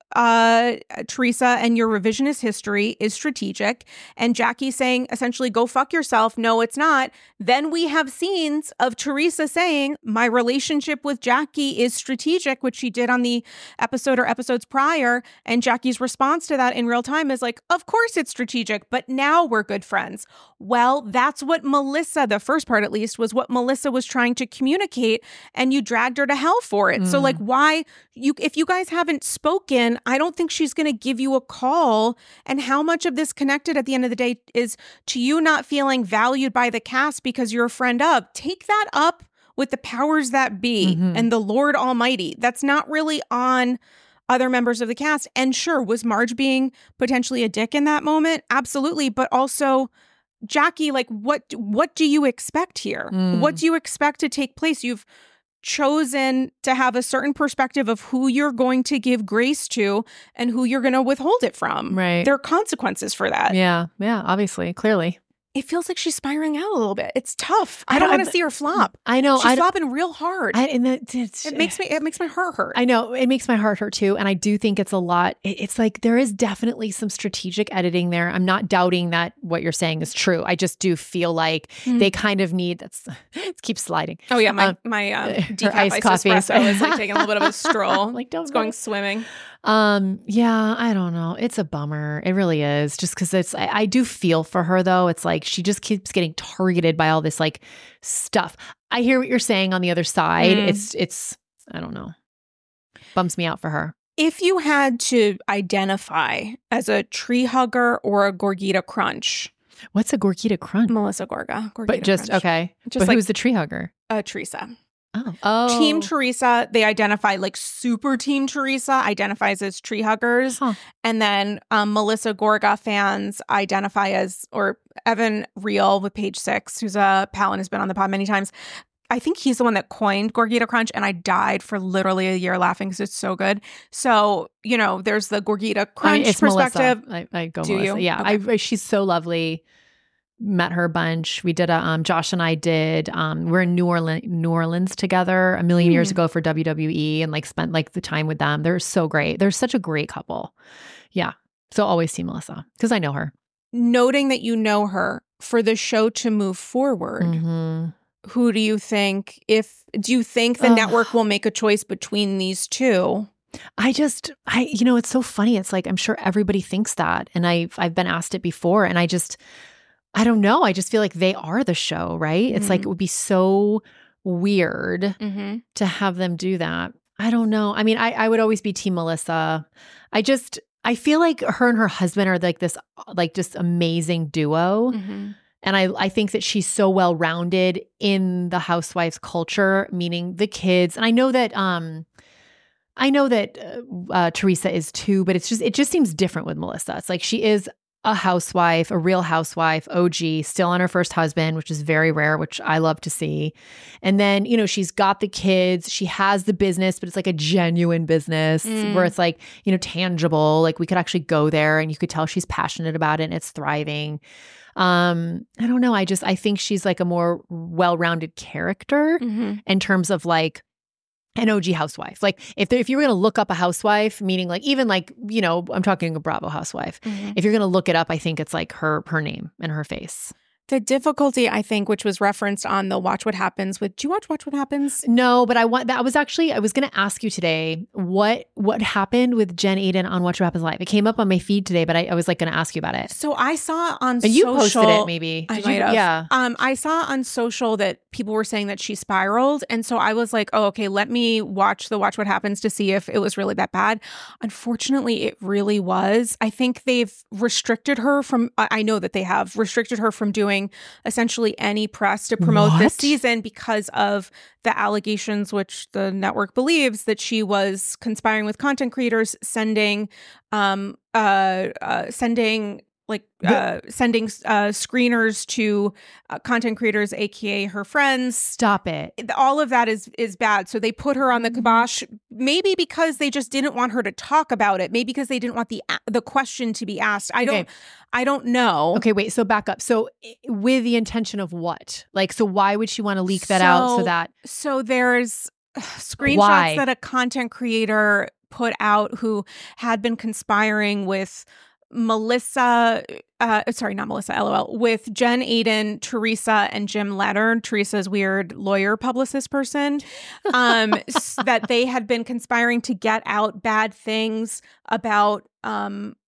uh, Teresa, and your revisionist history is strategic. And Jackie saying essentially, go fuck yourself. No, it's not. Then we have scenes of Teresa saying, my relationship with Jackie is strategic, which she did on the episode or episodes prior. And Jackie's response to that in real time is like, of course it's strategic, but now we're good friends. Well, that's what Melissa, the first part at least, was what Melissa was trying to communicate, and you dragged her to hell for it. Mm. So like, why you if you guys haven't spoken, I don't think she's going to give you a call. And how much of this connected at the end of the day is to you not feeling valued by the cast because you're a friend of? Take that up with the powers that be mm-hmm. and the Lord Almighty. That's not really on other members of the cast. And sure, was Marge being potentially a dick in that moment? Absolutely. But also, Jackie, like, what what do you expect here? Mm. What do you expect to take place? You've chosen to have a certain perspective of who you're going to give grace to and who you're going to withhold it from. Right. There are consequences for that. Yeah. Yeah. Obviously. Clearly. It feels like she's spiraling out a little bit. It's tough. I, I don't want to see her flop. I know. She's I flopping real hard. I, and that, it makes me. It makes my heart hurt. I know. It makes my heart hurt too. And I do think it's a lot. It, it's like there is definitely some strategic editing there. I'm not doubting that what you're saying is true. I just do feel like mm. they kind of need. That's it keeps sliding. Oh yeah, my um, my um, decaf iced coffee espresso is like taking a little bit of a stroll. Like don't it's go. going swimming. Um, yeah, I don't know. It's a bummer. It really is. Just because it's, I, I do feel for her though. It's like she just keeps getting targeted by all this like stuff. I hear what you're saying on the other side. Mm. It's, it's, I don't know. Bums me out for her. If you had to identify as a tree hugger or a Gorgita Crunch. What's a Gorgita Crunch? Melissa Gorga. Gorgita but just, Crunch. okay. Just but like, who's the tree hugger? Uh, Teresa. Oh. oh. Team Teresa, they identify like super Team Teresa identifies as tree huggers. Huh. And then um, Melissa Gorga fans identify as, or Evan Real with Page Six, who's a pal and has been on the pod many times. I think he's the one that coined Gorgita Crunch, and I died for literally a year laughing because it's so good. So, you know, there's the Gorgita Crunch I mean, it's perspective. I, I go Do Melissa. You? Yeah, okay. I, she's so lovely. Met her a bunch. We did a, um, Josh and I did, um, we're in New Orleans, New Orleans together a million mm. years ago for W W E and like spent like the time with them. They're so great. They're such a great couple. Yeah. So always see Melissa because I know her. Noting that you know her for the show to move forward, mm-hmm. who do you think, if, do you think the Ugh. network will make a choice between these two? I just, I, you know, it's so funny. It's like, I'm sure everybody thinks that. And I've, I've been asked it before and I just, I don't know. I just feel like they are the show, right? It's mm-hmm. like it would be so weird mm-hmm. to have them do that. I don't know. I mean, I, I would always be Team Melissa. I just, I feel like her and her husband are like this, like just amazing duo. Mm-hmm. And I, I think that she's so well-rounded in the housewives culture, meaning the kids. And I know that, um, I know that uh, uh, Teresa is too, but it's just, it just seems different with Melissa. It's like she is a housewife, a real housewife, O G, still on her first husband, which is very rare, which I love to see. And then, you know, she's got the kids, she has the business, but it's like a genuine business mm. where it's like, you know, tangible. Like we could actually go there and you could tell she's passionate about it and it's thriving. Um, I don't know. I just, I think she's like a more well-rounded character mm-hmm. in terms of like, an O G housewife. Like if there, if you were going to look up a housewife, meaning like even like, you know, I'm talking a Bravo housewife. Mm-hmm. If you're going to look it up, I think it's like her her name and her face. The difficulty, I think, which was referenced on the Watch What Happens with, do you watch Watch What Happens? No, but I want that. I was actually, I was going to ask you today what what happened with Jen Aydin on Watch What Happens Live. It came up on my feed today, but I, I was like going to ask you about it. So I saw on and social. You posted it maybe. I Did might you? have. Yeah. Um, I saw on social that people were saying that she spiraled. And so I was like, oh, okay, let me watch the Watch What Happens to see if it was really that bad. Unfortunately, it really was. I think they've restricted her from, I know that they have restricted her from doing essentially any press to promote what? this season because of the allegations, which the network believes that she was conspiring with content creators, sending, um, uh, uh sending like uh, sending uh, screeners to uh, content creators, aka her friends. Stop it! All of that is is bad. So they put her on the kibosh, maybe because they just didn't want her to talk about it. Maybe because they didn't want the the question to be asked. I don't. Okay. I don't know. Okay, wait. So back up. So with the intention of what? Like, so why would she want to leak that so, out so that? So there's screenshots Why? that a content creator put out who had been conspiring with Melissa, uh, sorry, not Melissa, LOL, with Jen Aydin, Teresa, and Jim Leonard, Teresa's weird lawyer publicist person, um, that they had been conspiring to get out bad things about um,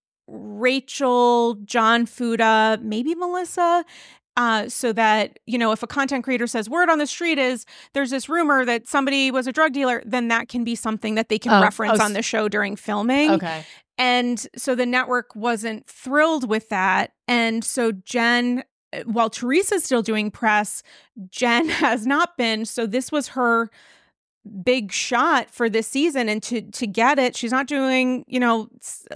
Rachel, John Fuda, maybe Melissa. Uh, so that, you know, if a content creator says word on the street is there's this rumor that somebody was a drug dealer, then that can be something that they can oh, reference oh, on the show during filming. Okay. And so the network wasn't thrilled with that. And so Jen, while Teresa's still doing press, Jen has not been. So this was her big shot for this season. And to to get it, she's not doing, you know,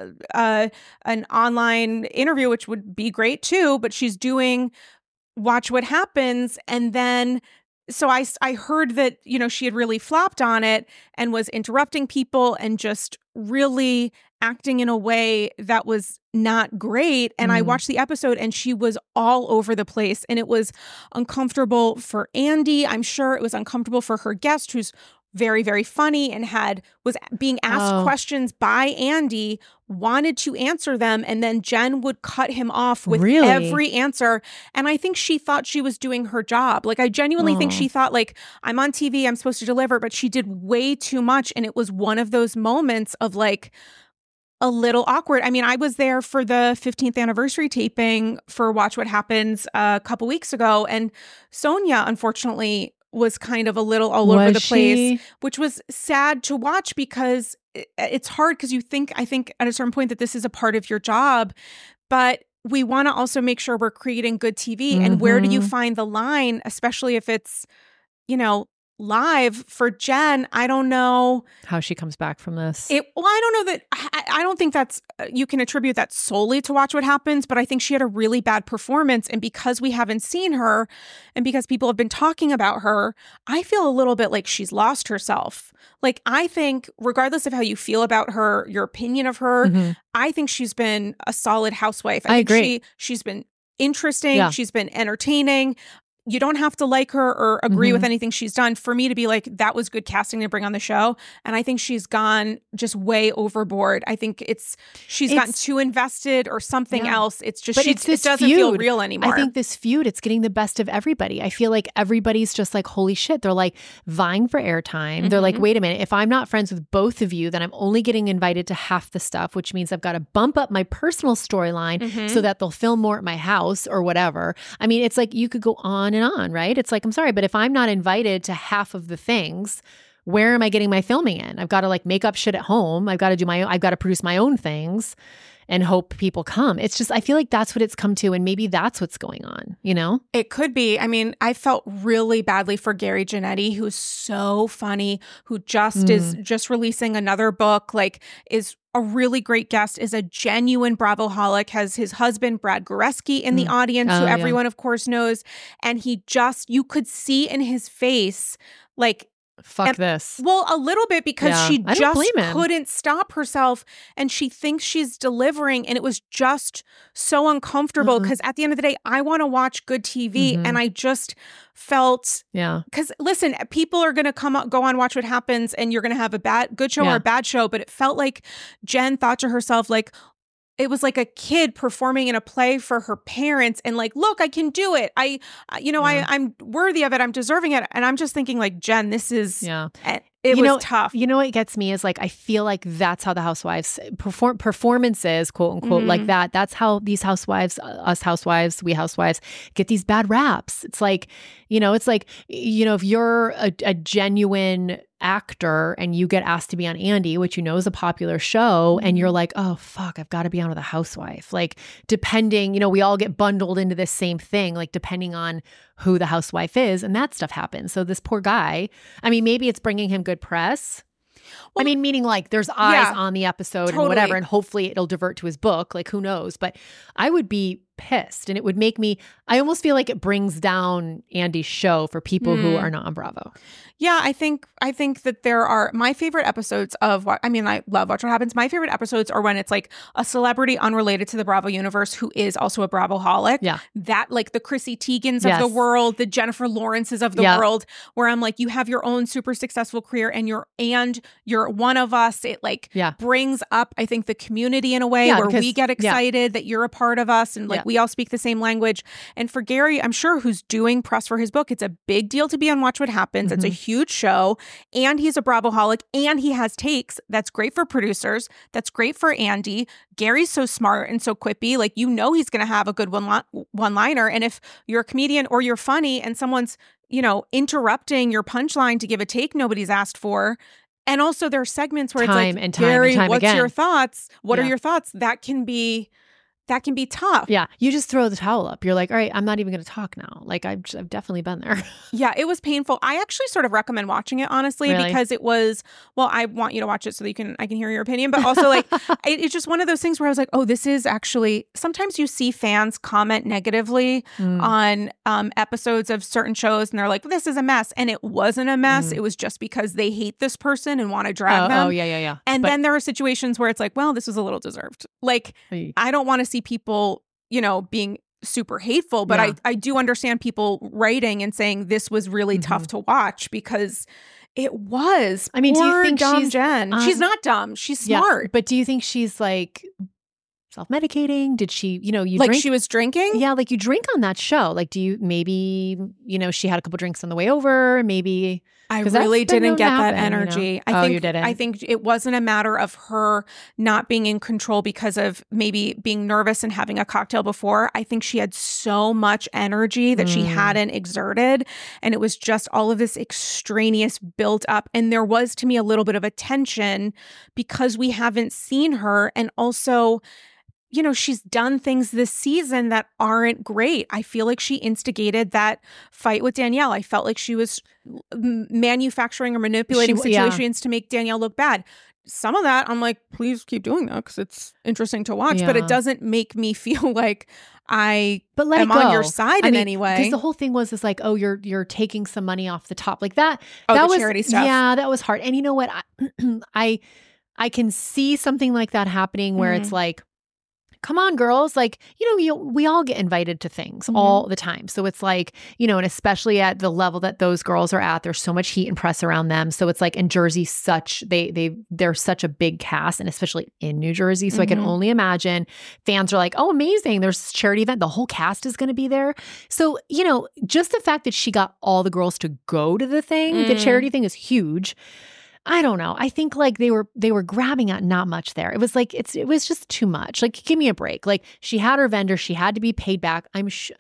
uh, an online interview, which would be great too, but she's doing Watch What Happens. And then so I, I heard that, you know, she had really flopped on it and was interrupting people and just really acting in a way that was not great. And mm. I watched the episode and she was all over the place, and it was uncomfortable for Andy. I'm sure it was uncomfortable for her guest, who's very, very funny and had was being asked oh. questions by Andy, wanted to answer them, and then Jen would cut him off with really? every answer. And I think she thought she was doing her job. Like, I genuinely oh. think she thought, like, I'm on T V, I'm supposed to deliver, but she did way too much. And it was one of those moments of like a little awkward. I mean, I was there for the fifteenth anniversary taping for Watch What Happens a couple weeks ago, and Sonia, unfortunately, was kind of a little all was over the place, she? which was sad to watch because it's hard because you think, I think at a certain point that this is a part of your job, but we want to also make sure we're creating good T V. Mm-hmm. And where do you find the line, especially if it's, you know, live? For Jen, I don't know how she comes back from this. It, well, I don't know that, I, I don't think that's, you can attribute that solely to Watch What Happens, but I think she had a really bad performance. And because we haven't seen her and because people have been talking about her, I feel a little bit like she's lost herself. Like, I think regardless of how you feel about her, your opinion of her, mm-hmm. I think she's been a solid housewife. I, I think agree. She, she's been interesting. Yeah. She's been entertaining. You don't have to like her or agree mm-hmm. with anything she's done for me to be like, that was good casting to bring on the show. And I think she's gone just way overboard. I think it's she's it's, gotten too invested or something yeah. else. It's just, she, it's this it doesn't feud. feel real anymore. I think this feud, it's getting the best of everybody. I feel like everybody's just like, holy shit. They're like vying for airtime. Mm-hmm. They're like, wait a minute. If I'm not friends with both of you, then I'm only getting invited to half the stuff, which means I've got to bump up my personal storyline mm-hmm. so that they'll film more at my house or whatever. I mean, it's like you could go on and on, right? It's like, I'm sorry, but if I'm not invited to half of the things, where am I getting my filming in? I've got to like make up shit at home. I've got to do my own, I've got to produce my own things and hope people come. It's just, I feel like that's what it's come to. And maybe that's what's going on, you know? It could be. I mean, I felt really badly for Gary Janetti, who's so funny, who just mm. is just releasing another book, like is a really great guest, is a genuine Bravoholic, has his husband, Brad Goreski, in the mm. audience, oh, who everyone, yeah. of course, knows. And he just, you could see in his face, like, fuck and, this. Well, a little bit because yeah, she I just don't couldn't stop herself and she thinks she's delivering. And it was just so uncomfortable because mm-hmm. at the end of the day, I want to watch good T V. Mm-hmm. And I just felt, yeah, because listen, people are going to come up, go on, Watch What Happens, and you're going to have a bad, good show yeah. or a bad show. But it felt like Jen thought to herself, like, it was like a kid performing in a play for her parents and like, look, I can do it. I, you know, yeah. I, I'm worthy of it. I'm deserving it. And I'm just thinking like, Jen, this is, yeah. it you was know, tough. You know what gets me is like, I feel like that's how the housewives perform performances, quote unquote, mm-hmm. like that. That's how these housewives, us housewives, we housewives get these bad raps. It's like, you know, it's like, you know, if you're a, a genuine actor and you get asked to be on Andy, which you know is a popular show, and you're like, oh, fuck, I've got to be on with a housewife. Like, depending, you know, we all get bundled into this same thing, like depending on who the housewife is, and that stuff happens. So this poor guy, I mean, maybe it's bringing him good press. Well, I mean, meaning like there's eyes yeah, on the episode totally. And whatever, and hopefully it'll divert to his book. Like, who knows? But I would be pissed. And it would make me, I almost feel like it brings down Andy's show for people mm. who are not on Bravo. Yeah, I think I think that there are my favorite episodes of what I mean, I love Watch What Happens. My favorite episodes are when it's like a celebrity unrelated to the Bravo universe who is also a Bravo-holic. Yeah. That like the Chrissy Teigens yes. of the world, the Jennifer Lawrences of the yep. world, where I'm like, you have your own super successful career and you're and you're one of us. It like yeah. brings up, I think, the community in a way yeah, where because, we get excited yeah. that you're a part of us and like yeah. we all speak the same language. And for Gary, I'm sure who's doing press for his book, it's a big deal to be on Watch What Happens. Mm-hmm. It's a huge show. And he's a Bravo-holic and he has takes. That's great for producers. That's great for Andy. Gary's so smart and so quippy. Like, you know, he's going to have a good one li- one-liner. And if you're a comedian or you're funny and someone's, you know, interrupting your punchline to give a take nobody's asked for. And also there are segments where time it's like, and time Gary, and time what's again. your thoughts? What yeah. are your thoughts? That can be... That can be tough. Yeah. You just throw the towel up. You're like, all right, I'm not even going to talk now. Like, I've, I've definitely been there. Yeah, it was painful. I actually sort of recommend watching it, honestly, really? because it was, well, I want you to watch it so that you can, I can hear your opinion. But also, like, it, it's just one of those things where I was like, oh, this is actually, sometimes you see fans comment negatively mm. on um, episodes of certain shows and they're like, this is a mess. And it wasn't a mess. Mm. It was just because they hate this person and want to drag oh, them. Oh, yeah, yeah, yeah. And but- then there are situations where it's like, well, this was a little deserved. Like, hey. I don't want to see people, you know, being super hateful, but yeah. I, I do understand people writing and saying this was really mm-hmm. tough to watch because it was. I mean, Poor do you think dumb she's Jen? um, She's not dumb. She's smart. Yeah, but do you think she's like self-medicating? Did she, you know, you like drink? she was drinking? Yeah, like you drink on that show. Like, do you maybe, you know, she had a couple drinks on the way over, maybe. I really didn't get that energy. You know? I oh, think you didn't? I think it wasn't a matter of her not being in control because of maybe being nervous and having a cocktail before. I think she had so much energy that mm. she hadn't exerted. And it was just all of this extraneous built up. And there was, to me, a little bit of a tension because we haven't seen her. And also, you know, she's done things this season that aren't great. I feel like she instigated that fight with Danielle. I felt like she was manufacturing or manipulating she, situations yeah. to make Danielle look bad. Some of that, I'm like, please keep doing that because it's interesting to watch. Yeah. But it doesn't make me feel like I but let am it go. on your side I in mean, any way. Because the whole thing was is like, oh, you're you're taking some money off the top, like that. Oh, that the was charity stuff. Yeah, that was hard. And you know what? I I, I can see something like that happening where mm-hmm. it's like, come on, girls. Like, you know, you, we all get invited to things mm-hmm. all the time. So it's like, you know, and especially at the level that those girls are at, there's so much heat and press around them. So it's like in Jersey, such, they, they, they're such a big cast, and especially in New Jersey. So mm-hmm. I can only imagine fans are like, oh, amazing. There's this charity event. The whole cast is going to be there. So, you know, just the fact that she got all the girls to go to the thing, mm. the charity thing is huge. I don't know. I think like they were they were grabbing at not much there. It was like it's it was just too much. Like, give me a break. Like, she had her vendor, she had to be paid back. I'm sure.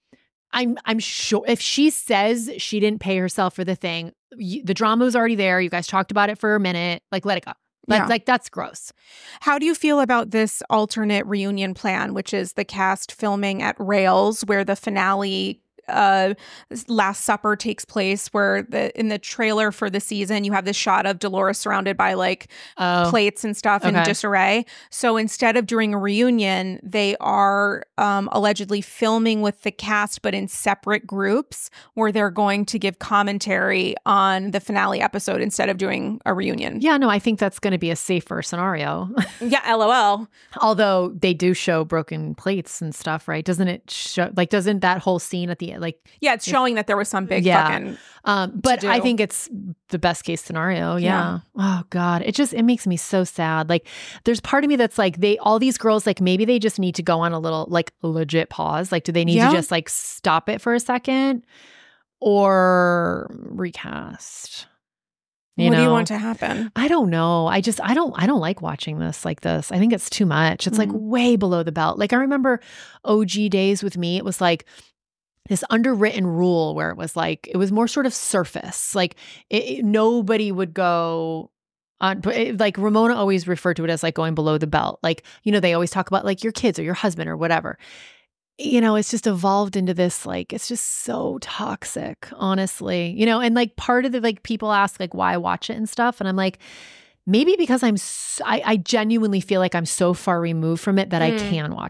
I'm I'm sure if she says she didn't pay herself for the thing, you, the drama was already there. You guys talked about it for a minute. Like, let it go. Like, yeah. like that's gross. How do you feel about this alternate reunion plan, which is the cast filming at Rails, where the finale uh Last Supper takes place, where the in the trailer for the season you have this shot of Dolores surrounded by like oh. plates and stuff okay. in disarray. So instead of doing a reunion, they are um allegedly filming with the cast but in separate groups, where they're going to give commentary on the finale episode instead of doing a reunion. Yeah, no, I think that's going to be a safer scenario. Yeah, LOL. Although they do show broken plates and stuff, right? Doesn't it show, like, doesn't that whole scene at the like, yeah, it's showing that there was some big yeah. fucking um but I think it's the best case scenario. Yeah. yeah. Oh God. It just it makes me so sad. Like, there's part of me that's like, they all these girls, like, maybe they just need to go on a little like legit pause. Like, do they need yeah. to just like stop it for a second or recast? You what know? do you want to happen? I don't know. I just, I don't, I don't like watching this like this. I think it's too much. It's mm. like way below the belt. Like, I remember O G days with me. It was like this underwritten rule where it was like, it was more sort of surface. Like, it, it, nobody would go on, it, like Ramona always referred to it as like going below the belt. Like, you know, they always talk about like your kids or your husband or whatever. You know, it's just evolved into this, like, it's just so toxic, honestly, you know, and like part of the, like, people ask like why I watch it and stuff. And I'm like, maybe because I'm, so, I, I genuinely feel like I'm so far removed from it that mm. I can watch it.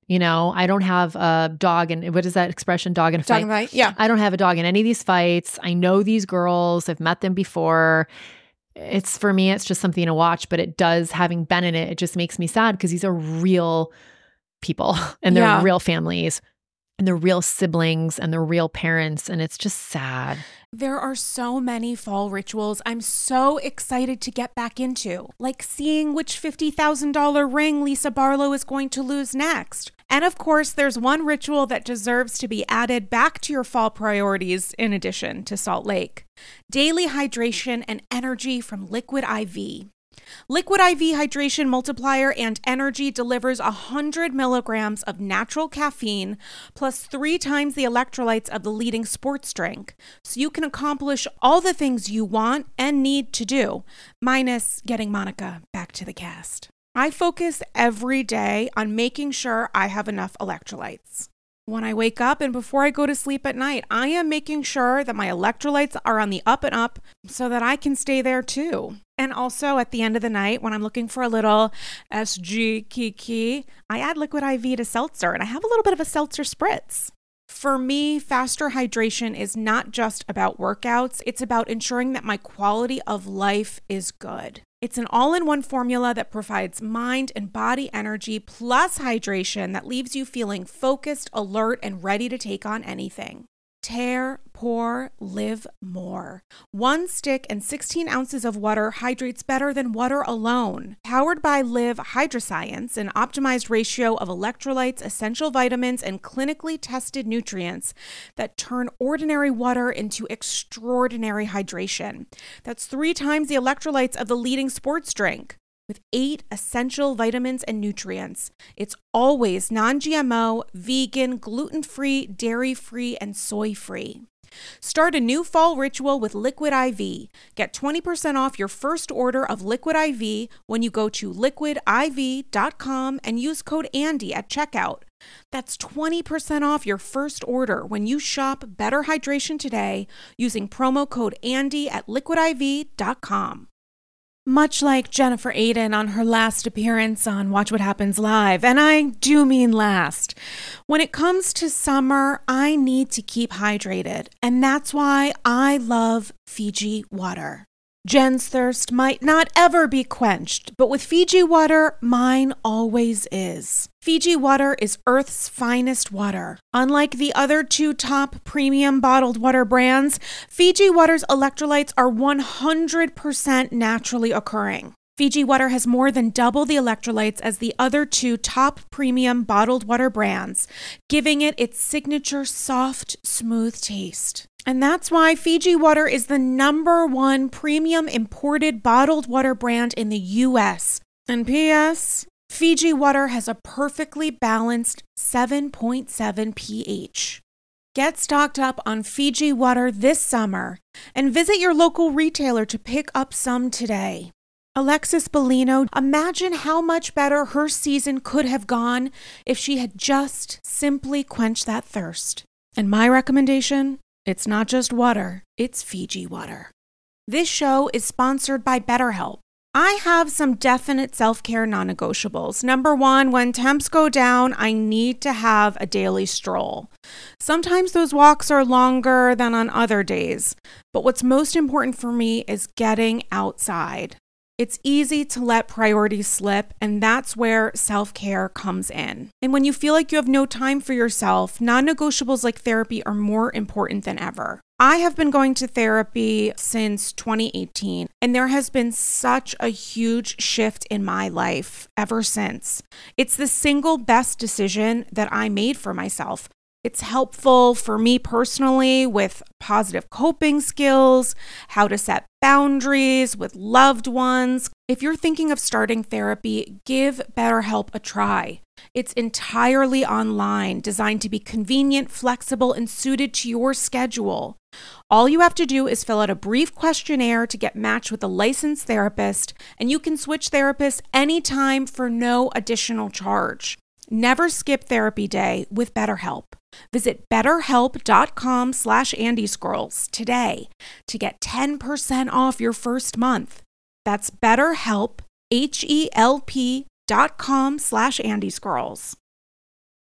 You know, I don't have a dog in, what is that expression? Dog in a Dog fight. in a fight, yeah. I don't have a dog in any of these fights. I know these girls. I've met them before. It's for me, it's just something to watch, but it does, having been in it, it just makes me sad because these are real people and they're Yeah. real families and they're real siblings and they're real parents. And it's just sad. There are so many fall rituals I'm so excited to get back into, like seeing which fifty thousand dollars ring Lisa Barlow is going to lose next. And of course, there's one ritual that deserves to be added back to your fall priorities in addition to Salt Lake: daily hydration and energy from Liquid I V. Liquid I V Hydration Multiplier and Energy delivers one hundred milligrams of natural caffeine plus three times the electrolytes of the leading sports drink, so you can accomplish all the things you want and need to do, minus getting Monica back to the cast. I focus every day on making sure I have enough electrolytes. When I wake up and before I go to sleep at night, I am making sure that my electrolytes are on the up and up so that I can stay there too. And also at the end of the night, when I'm looking for a little S G kiki, I add Liquid I V to seltzer and I have a little bit of a seltzer spritz. For me, faster hydration is not just about workouts. It's about ensuring that my quality of life is good. It's an all-in-one formula that provides mind and body energy plus hydration that leaves you feeling focused, alert, and ready to take on anything. Tear, pour, live more. One stick and sixteen ounces of water hydrates better than water alone. Powered by Live Hydroscience, an optimized ratio of electrolytes, essential vitamins, and clinically tested nutrients that turn ordinary water into extraordinary hydration. That's three times the electrolytes of the leading sports drink. With eight essential vitamins and nutrients. It's always non-G M O, vegan, gluten-free, dairy-free, and soy-free. Start a new fall ritual with Liquid I V. Get twenty percent off your first order of Liquid I V when you go to liquid I V dot com and use code Andy at checkout. That's twenty percent off your first order when you shop Better Hydration today using promo code Andy at liquid I V dot com. Much like Jennifer Aiden on her last appearance on Watch What Happens Live, and I do mean last, when it comes to summer, I need to keep hydrated, and that's why I love Fiji water. Jen's thirst might not ever be quenched, but with Fiji water, mine always is. Fiji water is Earth's finest water. Unlike the other two top premium bottled water brands, Fiji water's electrolytes are one hundred percent naturally occurring. Fiji water has more than double the electrolytes as the other two top premium bottled water brands, giving it its signature soft, smooth taste. And that's why Fiji water is the number one premium imported bottled water brand in the U S. And P S, Fiji water has a perfectly balanced seven point seven pH. Get stocked up on Fiji water this summer and visit your local retailer to pick up some today. Alexis Bellino, imagine how much better her season could have gone if she had just simply quenched that thirst. And my recommendation? It's not just water, it's Fiji water. This show is sponsored by BetterHelp. I have some definite self-care non-negotiables. Number one, when temps go down, I need to have a daily stroll. Sometimes those walks are longer than on other days, but what's most important for me is getting outside. It's easy to let priorities slip, and that's where self-care comes in. And when you feel like you have no time for yourself, non-negotiables like therapy are more important than ever. I have been going to therapy since twenty eighteen, and there has been such a huge shift in my life ever since. It's the single best decision that I made for myself. It's helpful for me personally with positive coping skills, how to set boundaries with loved ones. If you're thinking of starting therapy, give BetterHelp a try. It's entirely online, designed to be convenient, flexible, and suited to your schedule. All you have to do is fill out a brief questionnaire to get matched with a licensed therapist, and you can switch therapists anytime for no additional charge. Never skip therapy day with BetterHelp. Visit betterhelp.com slash andyscrolls today to get ten percent off your first month. That's betterhelp, H E L P dot com slash andyscrolls.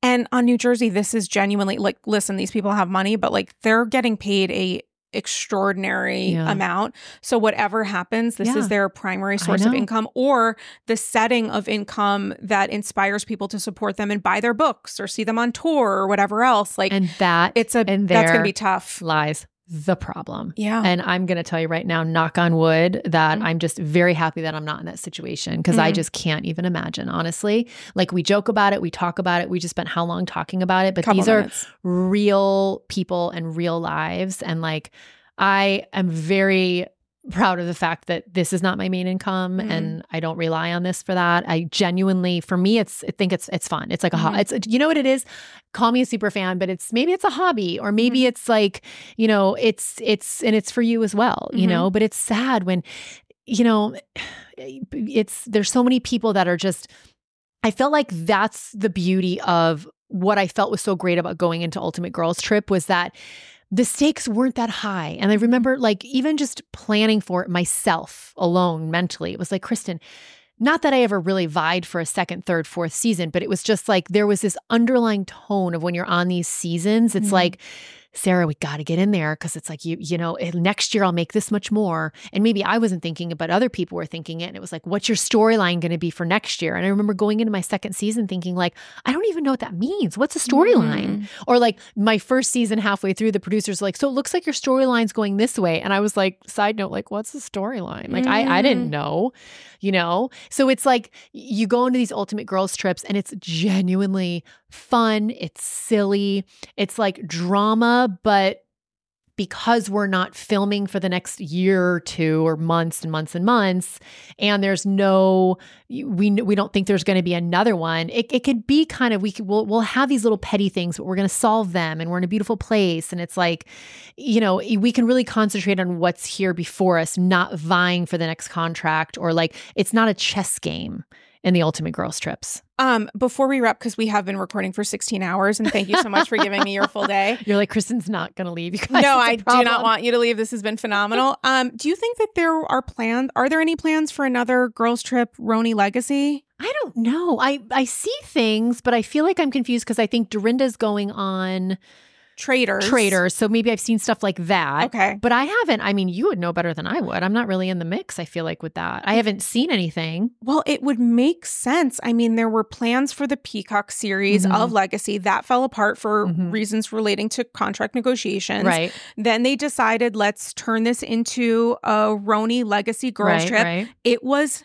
And on New Jersey, this is genuinely like, listen, these people have money, but like they're getting paid a extraordinary Yeah. amount. So whatever happens, this Yeah. is their primary source of know. income, or the setting of income that inspires people to support them and buy their books or see them on tour or whatever else. Like And that it's a and that's going there to be tough. lies the problem. Yeah. And I'm going to tell you right now, knock on wood, that Mhm. I'm just very happy that I'm not in that situation, because I Mhm. just can't even imagine, honestly. Like, we joke about it, we talk about it, we just spent how long talking about it, but Couple these are minutes. real people and real lives. And like, I am very proud of the fact that this is not my main income, Mhm. and I don't rely on this for that. I genuinely, for me, it's, I think it's, it's fun. It's like a, ho- Mhm. it's, you know what it is? Call me a super fan, but it's, maybe it's a hobby, or maybe Mhm. it's like, you know, it's, it's, and it's for you as well, you Mhm. know, but it's sad when, you know, it's, there's so many people that are just, I felt like that's the beauty of what I felt was so great about going into Ultimate Girls Trip, was that the stakes weren't that high. And I remember like even just planning for it myself alone mentally, it was like, Kristen, not that I ever really vied for a second, third, fourth season, but it was just like, there was this underlying tone of when you're on these seasons, it's Mhm. like, Sarah, we got to get in there, because it's like, you you know, next year I'll make this much more. And maybe I wasn't thinking it, but other people were thinking it. And it was like, what's your storyline going to be for next year? And I remember going into my second season thinking like, I don't even know what that means. What's a storyline? Mm. Or like my first season, halfway through, the producers were like, so it looks like your storyline's going this way. And I was like, side note, like, what's the storyline? Like, I, I didn't Mm. know, you know? So it's like, you go into these Ultimate Girls Trips and it's genuinely fun. It's silly. It's like drama, but because we're not filming for the next year or two or months and months and months, and there's no, we we don't think there's going to be another one. It it could be kind of, we could, we'll, we'll have these little petty things, but we're going to solve them, and we're in a beautiful place. And it's like, you know, we can really concentrate on what's here before us, not vying for the next contract, or like, it's not a chess game in the Ultimate Girls Trips. Um, before we wrap, because we have been recording for sixteen hours, and thank you so much for giving me your full day. You're like, Kristen's not going to leave. You guys, No, it's a I do problem. not want you to leave. This has been phenomenal. Um, do you think that there are plans? Are there any plans for another girls trip, Roni Legacy? I don't know. I, I see things, but I feel like I'm confused because I think Dorinda's going on Traders. Traders. So maybe I've seen stuff like that. Okay. But I haven't. I mean, you would know better than I would. I'm not really in the mix, I feel like, with that. I haven't seen anything. Well, it would make sense. I mean, there were plans for the Peacock series Mhm. of Legacy that fell apart for Mhm. reasons relating to contract negotiations. Right. Then they decided, let's turn this into a Roni Legacy girls Right, trip. right. It was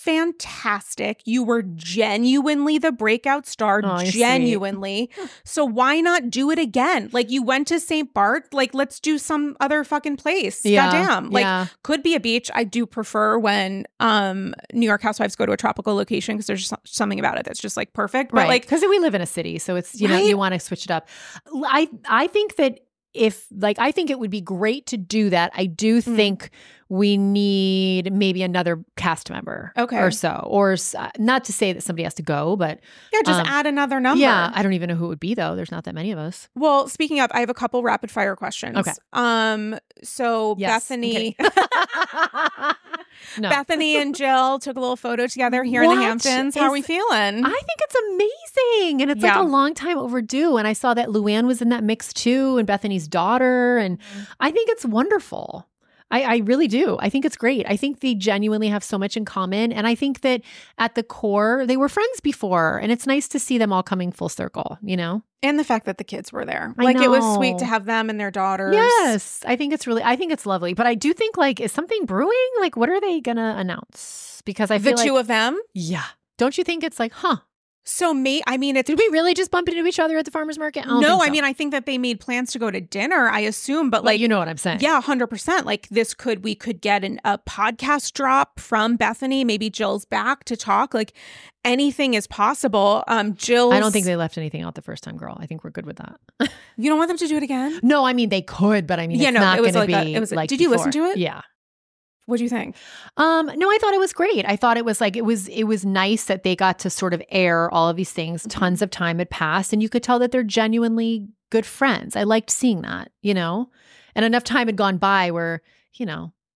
fantastic. You were genuinely the breakout star, Oh, you're genuinely. So why not do it again? Like, you went to Saint Bart, like, let's do some other fucking place. Yeah, Goddamn. Like, yeah. could be a beach. I do prefer when um New York housewives go to a tropical location, because there's just something about it that's just like perfect. But Right. like, Because we live in a city. So it's, you know, Right? you want to switch it up. I, I think that if, like, I think it would be great to do that. I do Mm. think we need maybe another cast member Okay. or so. Or s- uh, not to say that somebody has to go, but yeah, just um, add another number. yeah, I don't even know who it would be, though. There's not that many of us. Well, speaking of, I have a couple rapid fire questions. Okay. Um, so Yes. I'm Bethany, No. Bethany and Jill took a little photo together here in the What Hamptons. How are we is- feeling? I think it's amazing. And it's Yeah. like a long time overdue. And I saw that Luann was in that mix too, and Bethany's daughter. And I think it's wonderful. I, I really do. I think it's great. I think they genuinely have so much in common. And I think that at the core, they were friends before. And it's nice to see them all coming full circle, you know? And the fact that the kids were there. I Like, it was sweet know. to have them and their daughters. Yes. I think it's really, I think it's lovely. But I do think, like, is something brewing? Like, what are they going to announce? Because I The feel two like, of them. yeah. Don't you think it's like, huh? So me, I mean, it's Did we really just bump into each other at the farmer's market? I don't no, think I so. mean, I think that they made plans to go to dinner, I assume, but Like, like, you know what I'm saying? yeah, one hundred percent. Like, this could, we could get an, a podcast drop from Bethany. Maybe Jill's back to talk. Like, anything is possible. Um, Jill, I don't think they left anything out the first time, girl. I think we're good with that. You don't want them to do it again? No, I mean, they could, but I mean, Yeah, it's no, not it was going to like a- be it was a- like did you listen before. to it? Yeah. What do you think? Um, no, I thought it was great. I thought it was like, it was, it was nice that they got to sort of air all of these things. Tons of time had passed, and you could tell that they're genuinely good friends. I liked seeing that, you know, and enough time had gone by where, you know,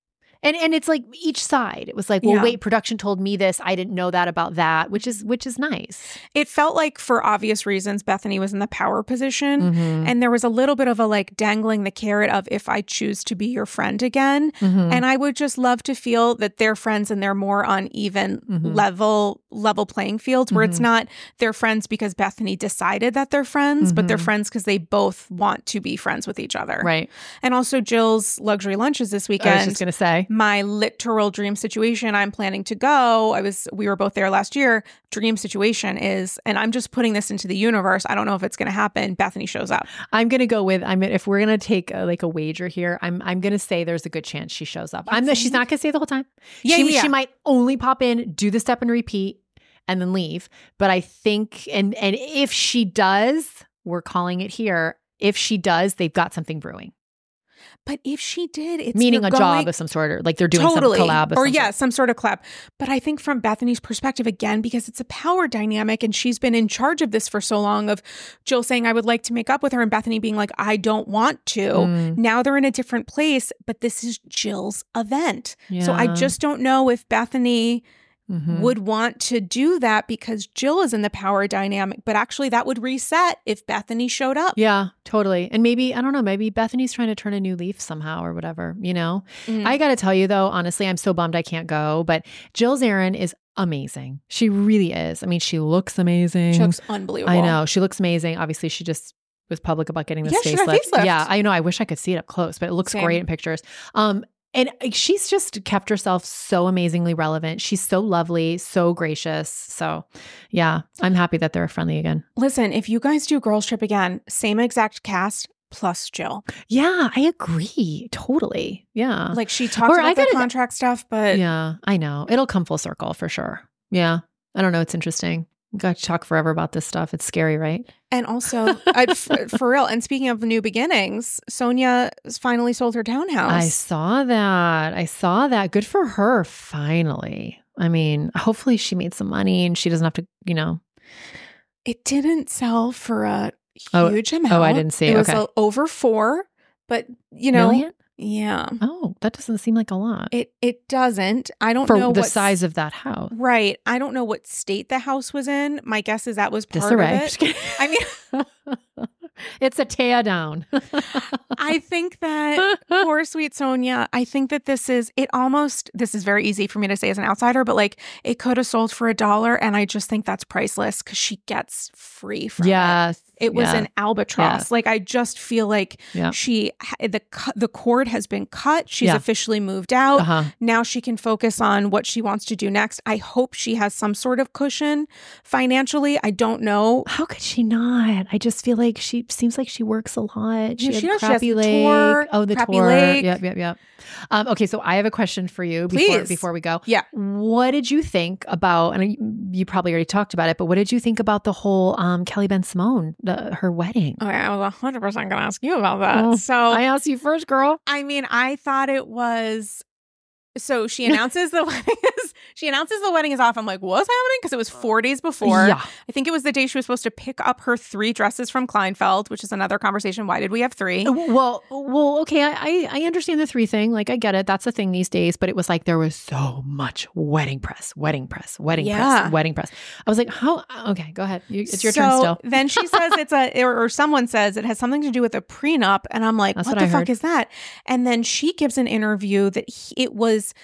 And and it's like each side. It was like, well, Yeah. wait, production told me this. I didn't know that about that, which is which is nice. It felt like, for obvious reasons, Bethany was in the power position. Mhm. And there was a little bit of a like dangling the carrot of, if I choose to be your friend again. Mhm. And I would just love to feel that they're friends and they're more on even Mhm. level level playing fields, where it's Mhm. not they're friends because Bethany decided that they're friends, but they're Mhm. friends because they both want to be friends with each other. Right. And also Jill's luxury lunches this I weekend. was just gonna say. My literal dream situation, I'm planning to go. I was, we were both there last year. Dream situation is, and I'm just putting this into the universe. I don't know if it's going to happen. Bethany shows up. I'm gonna go with. I'm if we're gonna take a, like a wager here. I'm I'm gonna say there's a good chance she shows up. I'm. She's not gonna stay the whole time. Yeah, she, yeah, yeah. she might only pop in, do the step and repeat, and then leave. But I think, and and if she does, we're calling it here. If she does, they've got something brewing. But if she did, it's Meaning you're a going, job of some sort, or like they're doing totally, some collab of or some yeah, sort. some sort of collab. But I think from Bethany's perspective, again, because it's a power dynamic, and she's been in charge of this for so long. Of Jill saying, "I would like to make up with her," and Bethany being like, "I don't want to." Mm. Now they're in a different place, but this is Jill's event, so I Yeah. just don't know if Bethany Mhm. would want to do that because Jill is in the power dynamic. But actually, that would reset if Bethany showed up. Yeah, totally. And maybe, I don't know, maybe Bethany's trying to turn a new leaf somehow or whatever, you know? Mhm. I got to tell you though, honestly, I'm so bummed I can't go, but Jill Zarin is amazing. She really is. I mean, she looks amazing. She looks unbelievable. I know. She looks amazing. Obviously, she just was public about getting this Yeah, she got facelift. facelift. Yeah, I know. I wish I could see it up close, but it looks Same. great in pictures. Um, and she's just kept herself so amazingly relevant. She's so lovely, so gracious. So, yeah, I'm happy that they're friendly again. Listen, if you guys do Girls Trip again, same exact cast plus Jill. Yeah, I agree. Totally. Yeah. Like she talked Or about I the gotta- contract stuff, but yeah, I know. It'll come full circle for sure. Yeah. I don't know. It's interesting. Got to talk forever about this stuff. It's scary, right? and also I, for, for real. And speaking of new beginnings, Sonia finally sold her townhouse. I saw that. I saw that. Good for her. Finally. I mean, hopefully she made some money and she doesn't have to, you know. It didn't sell for a Oh, huge amount. oh, I didn't see. It was Okay. a, over four, but you know, Million? yeah, Oh, that doesn't seem like a lot it it doesn't. I don't for know the what size of that house. Right. I don't know what state the house was in. My guess is that was part Disarray. of it. I mean, It's a tear down. I think that poor sweet Sonia, I think that this is, it almost, this is very easy for me to say as an outsider, but like it could have sold for a dollar. And I just think that's priceless because she gets free from it. Yes. It was yeah. an albatross. Yeah. Like I just feel like Yeah. she, the cu- the cord has been cut. She's Yeah. officially moved out. Uh-huh. Now she can focus on what she wants to do next. I hope she has some sort of cushion financially. I don't know. How could she not? I just feel like she seems like she works a lot. She, Yeah, had she does. She has crappy the leg. tour, oh, the Crappy tour. Lake. Yep, yep, yep. Um, okay, so I have a question for you before Please. before we go. Yeah. What did you think about? And you, you probably already talked about it, but what did you think about the whole um, Kelly Ben Simone, the, her wedding? Okay, I was one hundred percent going to ask you about that. Oh, so, I I, asked you first, girl. mean, I thought it was. So she announces the wedding is she announces the wedding is off. I'm like, what's happening? Because it was four days before. Yeah. I think it was the day she was supposed to pick up her three dresses from Kleinfeld, which is another conversation. Why did we have three? Well, well, okay. I, I I understand the three thing. Like, I get it. That's a thing these days. But it was like there was so much wedding press, wedding press, wedding Yeah. press, wedding press. I was like, how? Okay, go ahead. You, it's your so turn still. Then she says it's a, or, or someone says it has something to do with a prenup. And I'm like, That's what what the I fuck heard. is that? And then she gives an interview that he, it was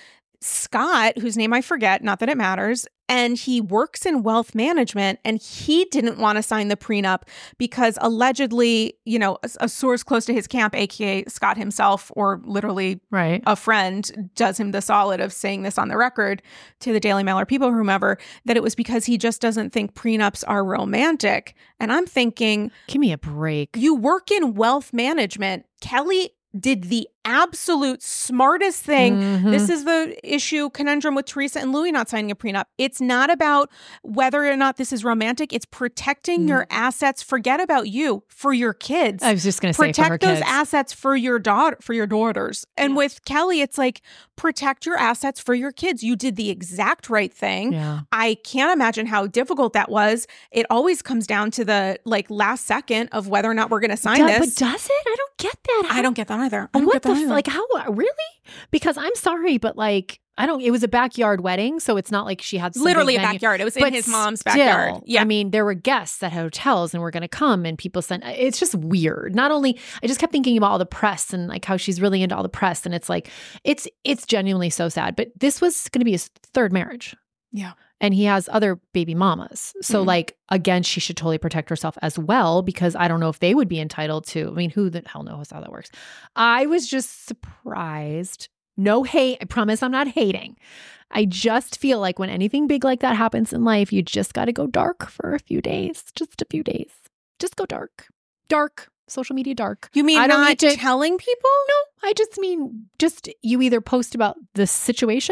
Scott, whose name I forget, not that it matters. And he works in wealth management and he didn't want to sign the prenup because allegedly, you know, a, a source close to his camp, A K A Scott himself, or literally Right. a friend does him the solid of saying this on the record to the Daily Mail or people, whomever, that it was because he just doesn't think prenups are romantic. And I'm thinking, Give me a break. you work in wealth management. Kelly did the absolute smartest thing. Mhm. This is the issue conundrum with Teresa and Louis not signing a prenup. It's not about whether or not this is romantic. It's protecting Mm. your assets. Forget about you, for your kids. I was just going to say for her Protect those kids. assets for your daughter, for your daughters. And Yeah. with Kelly, it's like protect your assets for your kids. You did the exact right thing. Yeah. I can't imagine how difficult that was. It always comes down to the like last second of whether or not we're going to sign Do- this. But does it? I don't get that. I don't get that either. I don't what get that the f- either. like how really? Because I'm sorry, but like I don't. It was a backyard wedding, so it's not like she had some literally big a venue. backyard. It was in But his mom's still, backyard. Yeah. I mean, there were guests at hotels and were going to come, and people sent. It's just weird. Not only I just kept thinking about all the press and like how she's really into all the press, and it's like it's it's genuinely so sad. But this was going to be his third marriage. Yeah. And he has other baby mamas. So, Mhm. like, again, she should totally protect herself as well, because I don't know if they would be entitled to. I mean, who the hell knows how that works? I was just surprised. No hate. I promise I'm not hating. I just feel like when anything big like that happens in life, you just got to go dark for a few days. Just a few days. Just go dark. Dark. Social media dark. You mean I don't not need to- telling people? No, I just mean just you either post about the situation.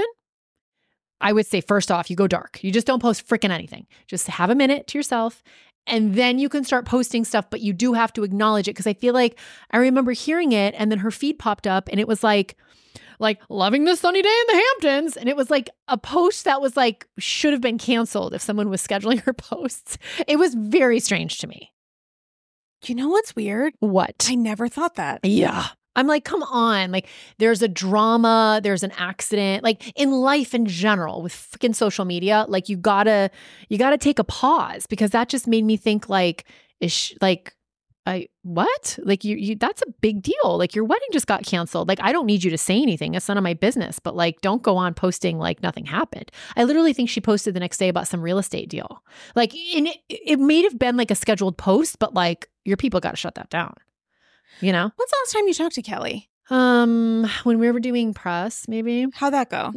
I would say first off, you go dark. You just don't post freaking anything. Just have a minute to yourself, and then you can start posting stuff, but you do have to acknowledge it, because I feel like I remember hearing it and then her feed popped up and it was like, like loving the sunny day in the Hamptons. And it was like a post that was like, should have been canceled if someone was scheduling her posts. It was very strange to me. You know what's weird? What? I never thought that. Yeah. I'm like, come on. Like, there's a drama, there's an accident, like in life in general with freaking social media, like you gotta, you gotta take a pause, because that just made me think like, is she, like, I, what? Like you, you, that's a big deal. Like your wedding just got canceled. Like, I don't need you to say anything. It's none of my business, but like, don't go on posting like nothing happened. I literally think she posted the next day about some real estate deal. Like, and it, it may have been like a scheduled post, but like your people got to shut that down. You know? When's the last time you talked to Kelly? Um, when we were doing press, maybe. How'd that go?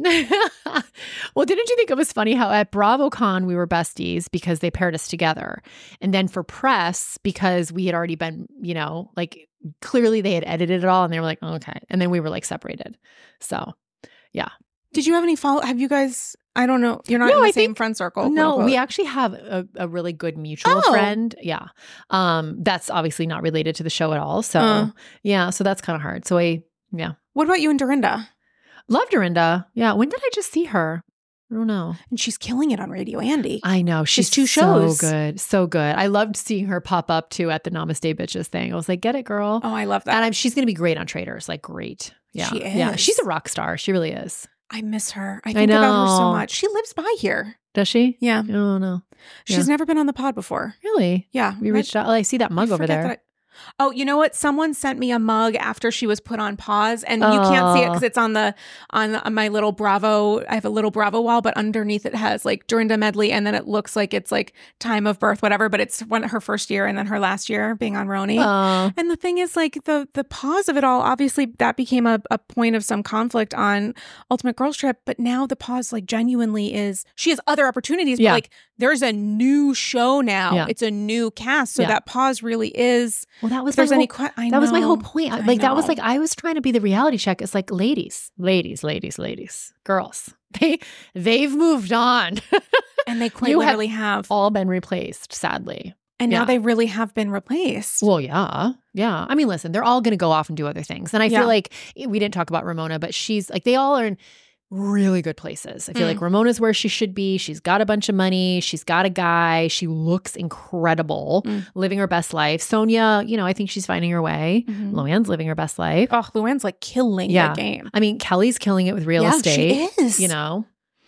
Well, didn't you think it was funny how at BravoCon we were besties because they paired us together, and then for press because we had already been, you know, like clearly they had edited it all, and they were like, oh, okay, and then we were like separated. So, yeah. Did you have any follow? Have you guys? I don't know. You're not No, in the I same think- friend circle. quote, No, unquote. we actually have a, a really good mutual Oh. friend. Yeah. Um, that's obviously not related to the show at all. So Uh. yeah, so that's kind of hard. So I, yeah. What about you and Dorinda? Love Dorinda. Yeah. When did I just see her? I don't know. And she's killing it on Radio Andy. I know. She's She's two so shows. good. So good. I loved seeing her pop up too at the Namaste Bitches thing. I was like, get it, girl. Oh, I love that. And I'm, she's going to be great on Traders. Like, great. Yeah. She Yeah. is. She's a rock star. She really is. I miss her. I think about her so know. much. She lives by here. Does she? Yeah. Oh, no. She's Yeah. never been on the pod before. Really? Yeah. We I- reached out. Oh, I see that I mug over forget there. that I- Oh, you know what? Someone sent me a mug after she was put on pause, and you can't see it Oh. because it's on the on, on my little Bravo. I have a little Bravo wall, but underneath it has like Dorinda medley, and then it looks like it's like time of birth, whatever. But it's one her first year, and then her last year being on Roni. Oh. And the thing is, like the the pause of it all, obviously that became a, a point of some conflict on Ultimate Girls Trip. But now the pause, like genuinely, is she has other opportunities. Yeah. But like there's a new show now. Yeah. It's a new cast, so Yeah. that pause really is. Well, that was If there's my any, whole, que- I that was my whole know. point. I- I Like that was know. like I was trying to be the reality check. It's like ladies, ladies, ladies, ladies, girls. They they've moved on. And they quite You have literally have, All been replaced, sadly. and now yeah. they really have been replaced. Well, yeah. Yeah. I mean, listen, they're all going to go off and do other things. And I Yeah. feel like we didn't talk about Ramona, but she's like, they all are in really good places. I feel Mm. like Ramona's where she should be. She's got a bunch of money. She's got a guy. She looks incredible, Mm. living her best life. Sonia, you know, I think she's finding her way. Mhm. Luann's living her best life. Oh, Luann's like killing Yeah. the game. I mean, Kelly's killing it with real Yeah, estate. she is. You know.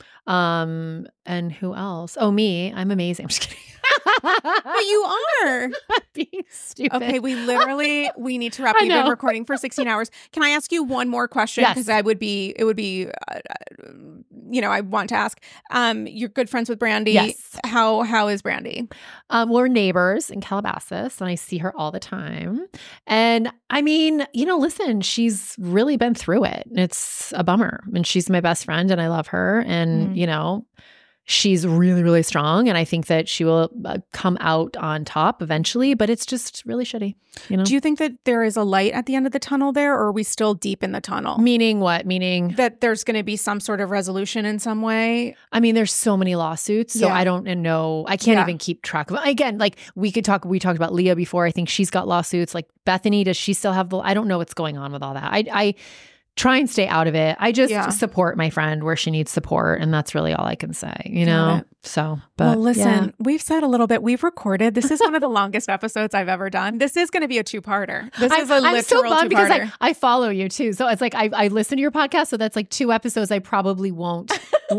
Um, and who else? Oh, me. I'm amazing. I'm just kidding. But you are. being stupid. Okay, we literally we need to wrap. I We've been know. recording for sixteen hours. Can I ask you one more question? Yes. Because I would be, it would be, uh, uh, you know, I want to ask. Um, you're good friends with Brandy. Yes. How how is Brandy? Um, we're neighbors in Calabasas, and I see her all the time. And I mean, you know, listen, she's really been through it. And it's a bummer. And she's my best friend, and I love her. And, Mhm. you know, she's really, really strong. And I think that she will uh, come out on top eventually, but it's just really shitty, you know? Do you think that there is a light at the end of the tunnel there, or are we still deep in the tunnel? Meaning what? Meaning, That there's going to be some sort of resolution in some way? I mean, there's so many lawsuits, so Yeah. I don't know. I can't Yeah. even keep track of it. Again, like we could talk, we talked about Leah before. I think she's got lawsuits. Like Bethany, does she still have the, I don't know what's going on with all that. I, I, try and stay out of it. I just Yeah. support my friend where she needs support. And that's really all I can say, you Got know? it. So, but Well, listen, yeah. we've said a little bit. We've recorded. This is one of the longest episodes I've ever done. This is going to be a two-parter. This I, is a literal I'm so bummed because two-parter. I, I follow you too. So it's like I, I listen to your podcast. So that's like two episodes I probably won't.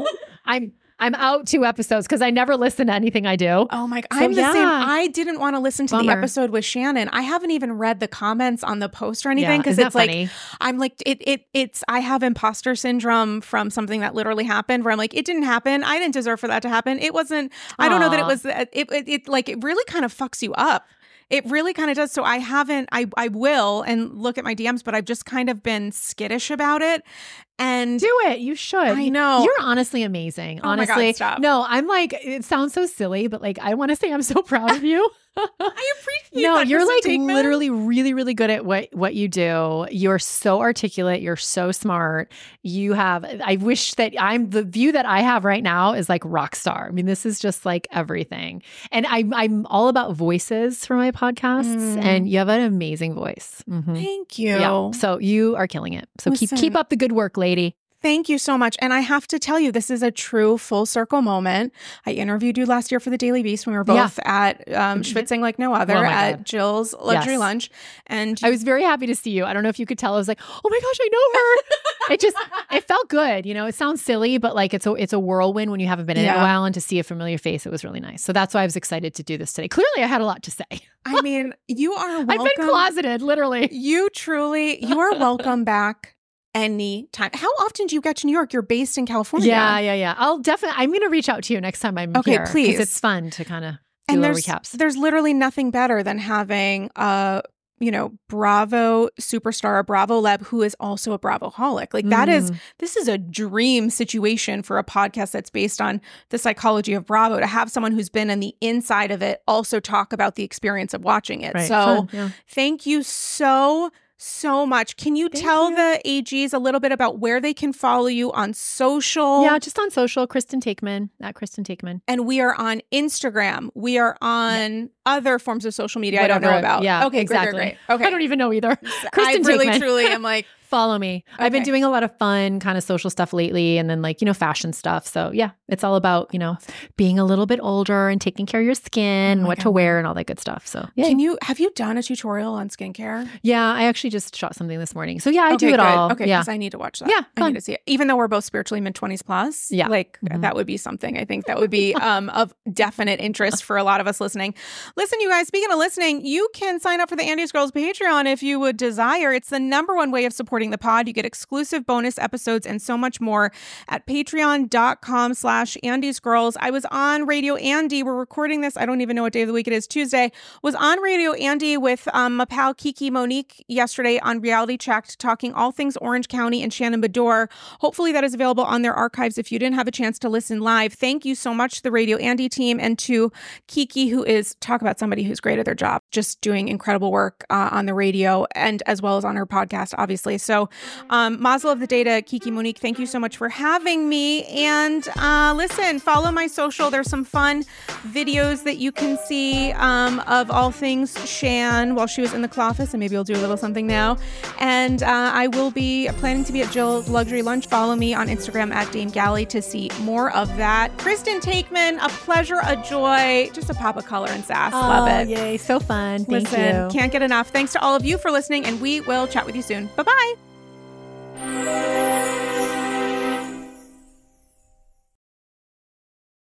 I'm I'm out two episodes because I never listen to anything I do. Oh my God. So, I'm the same. yeah. I didn't want to listen to Bummer. the episode with Shannon. I haven't even read the comments on the post or anything Yeah, because isn't it's that like, funny? I'm like, it, it, it's, I have imposter syndrome from something that literally happened where I'm like, it didn't happen. I didn't deserve for that to happen. It wasn't, I don't know that it Aw. was, it, it, it like, it really kind of fucks you up. It really kind of does. So I haven't, I, I will and look at my D Ms, but I've just kind of been skittish about it. And Do it. You should. I know. You're honestly amazing. Oh my God, honestly. stop. No, I'm like, it sounds so silly, but like, I want to say I'm so proud of you. I appreciate No, that, you're Kristen like Takeman. literally really, really good at what, what you do. You're so articulate. You're so smart. You have, I wish that I'm, the view that I have right now is like rock star. I mean, this is just like everything. And I'm, I'm all about voices for my podcasts Mm. and you have an amazing voice. Mhm. Thank you. Yeah. So you are killing it. So keep, Listen. keep up the good work, lady. Thank you so much. And I have to tell you, this is a true full circle moment. I interviewed you last year for the Daily Beast when we were both at um, Schwitzing Like No Other Oh my at God. Jill's Luxury Yes. Lunch. And I was very happy to see you. I don't know if you could tell. I was like, oh my gosh, I know her. It just, it felt good. You know, it sounds silly, but like it's a, it's a whirlwind when you haven't been in it in Yeah. a while, and to see a familiar face, it was really nice. So that's why I was excited to do this today. Clearly I had a lot to say. I mean, you are welcome. I've been closeted, literally. You truly, you are welcome back anytime. How often do you get to New York? You're based in California. Yeah, yeah, yeah. I'll definitely, I'm going to reach out to you next time I'm Okay, here. 'cause please. It's fun to kind of do And little there's, recaps. there's literally nothing better than having a, you know, Bravo superstar, a Bravo leb who is also a Bravo-holic. Like that is, Mm. this is a dream situation for a podcast that's based on the psychology of Bravo, to have someone who's been in the inside of it also talk about the experience of watching it. Right. So Fun, yeah. thank you so so much. Can you Thank tell you. the A Gs a little bit about where they can follow you on social? Yeah, just on social, Kristen Takeman, at Kristen Takeman. And we are on Instagram. We are on other forms of social media I don't know Whatever. about. Yeah, okay, exactly. great, great, great. Okay. I don't even know either. I Kristen really Takeman. truly am like, Follow me. I've been Okay. doing a lot of fun kind of social stuff lately, and then like, you know, fashion stuff. So yeah, it's all about, you know, being a little bit older and taking care of your skin, Oh and my what God. to wear and all that good stuff. So yeah. can you, have you done a tutorial on skincare? Yeah, I actually just shot something this morning. So yeah, I okay, do it good. all. Okay, Yeah. because I need to watch that. Yeah, I fun. need to see it. Even though we're both spiritually mid twenties plus, Yeah. like Mhm. that would be something I think that would be um, of definite interest for a lot of us listening. Listen, you guys, speaking of listening, you can sign up for the Andy's Girls Patreon if you would desire. It's the number one way of supporting the pod. You get exclusive bonus episodes and so much more at patreon.com slash Andy's Girls. I was on Radio Andy. We're recording this. I don't even know what day of the week it is. Tuesday. Was on Radio Andy with um, my pal Kiki Monique yesterday on Reality Checked, talking all things Orange County and Shannon Bedore. Hopefully that is available on their archives if you didn't have a chance to listen live. Thank you so much to the Radio Andy team and to Kiki, who is, talk about somebody who's great at their job, just doing incredible work uh, on the radio and as well as on her podcast, obviously. So um, Mazel of the Data, Kiki Monique, thank you so much for having me. And uh, listen, follow my social. There's some fun videos that you can see um, of all things Shan while she was in the Cloffice, and maybe I'll do a little something now. And uh, I will be planning to be at Jill's Luxury Lunch. Follow me on Instagram at Dame Galley to see more of that. Kristen Takeman, a pleasure, a joy, just a pop of color and sass. Love it. Yay, so fun. Thank Listen, you. can't get enough. Thanks to all of you for listening, and we will chat with you soon. Bye-bye.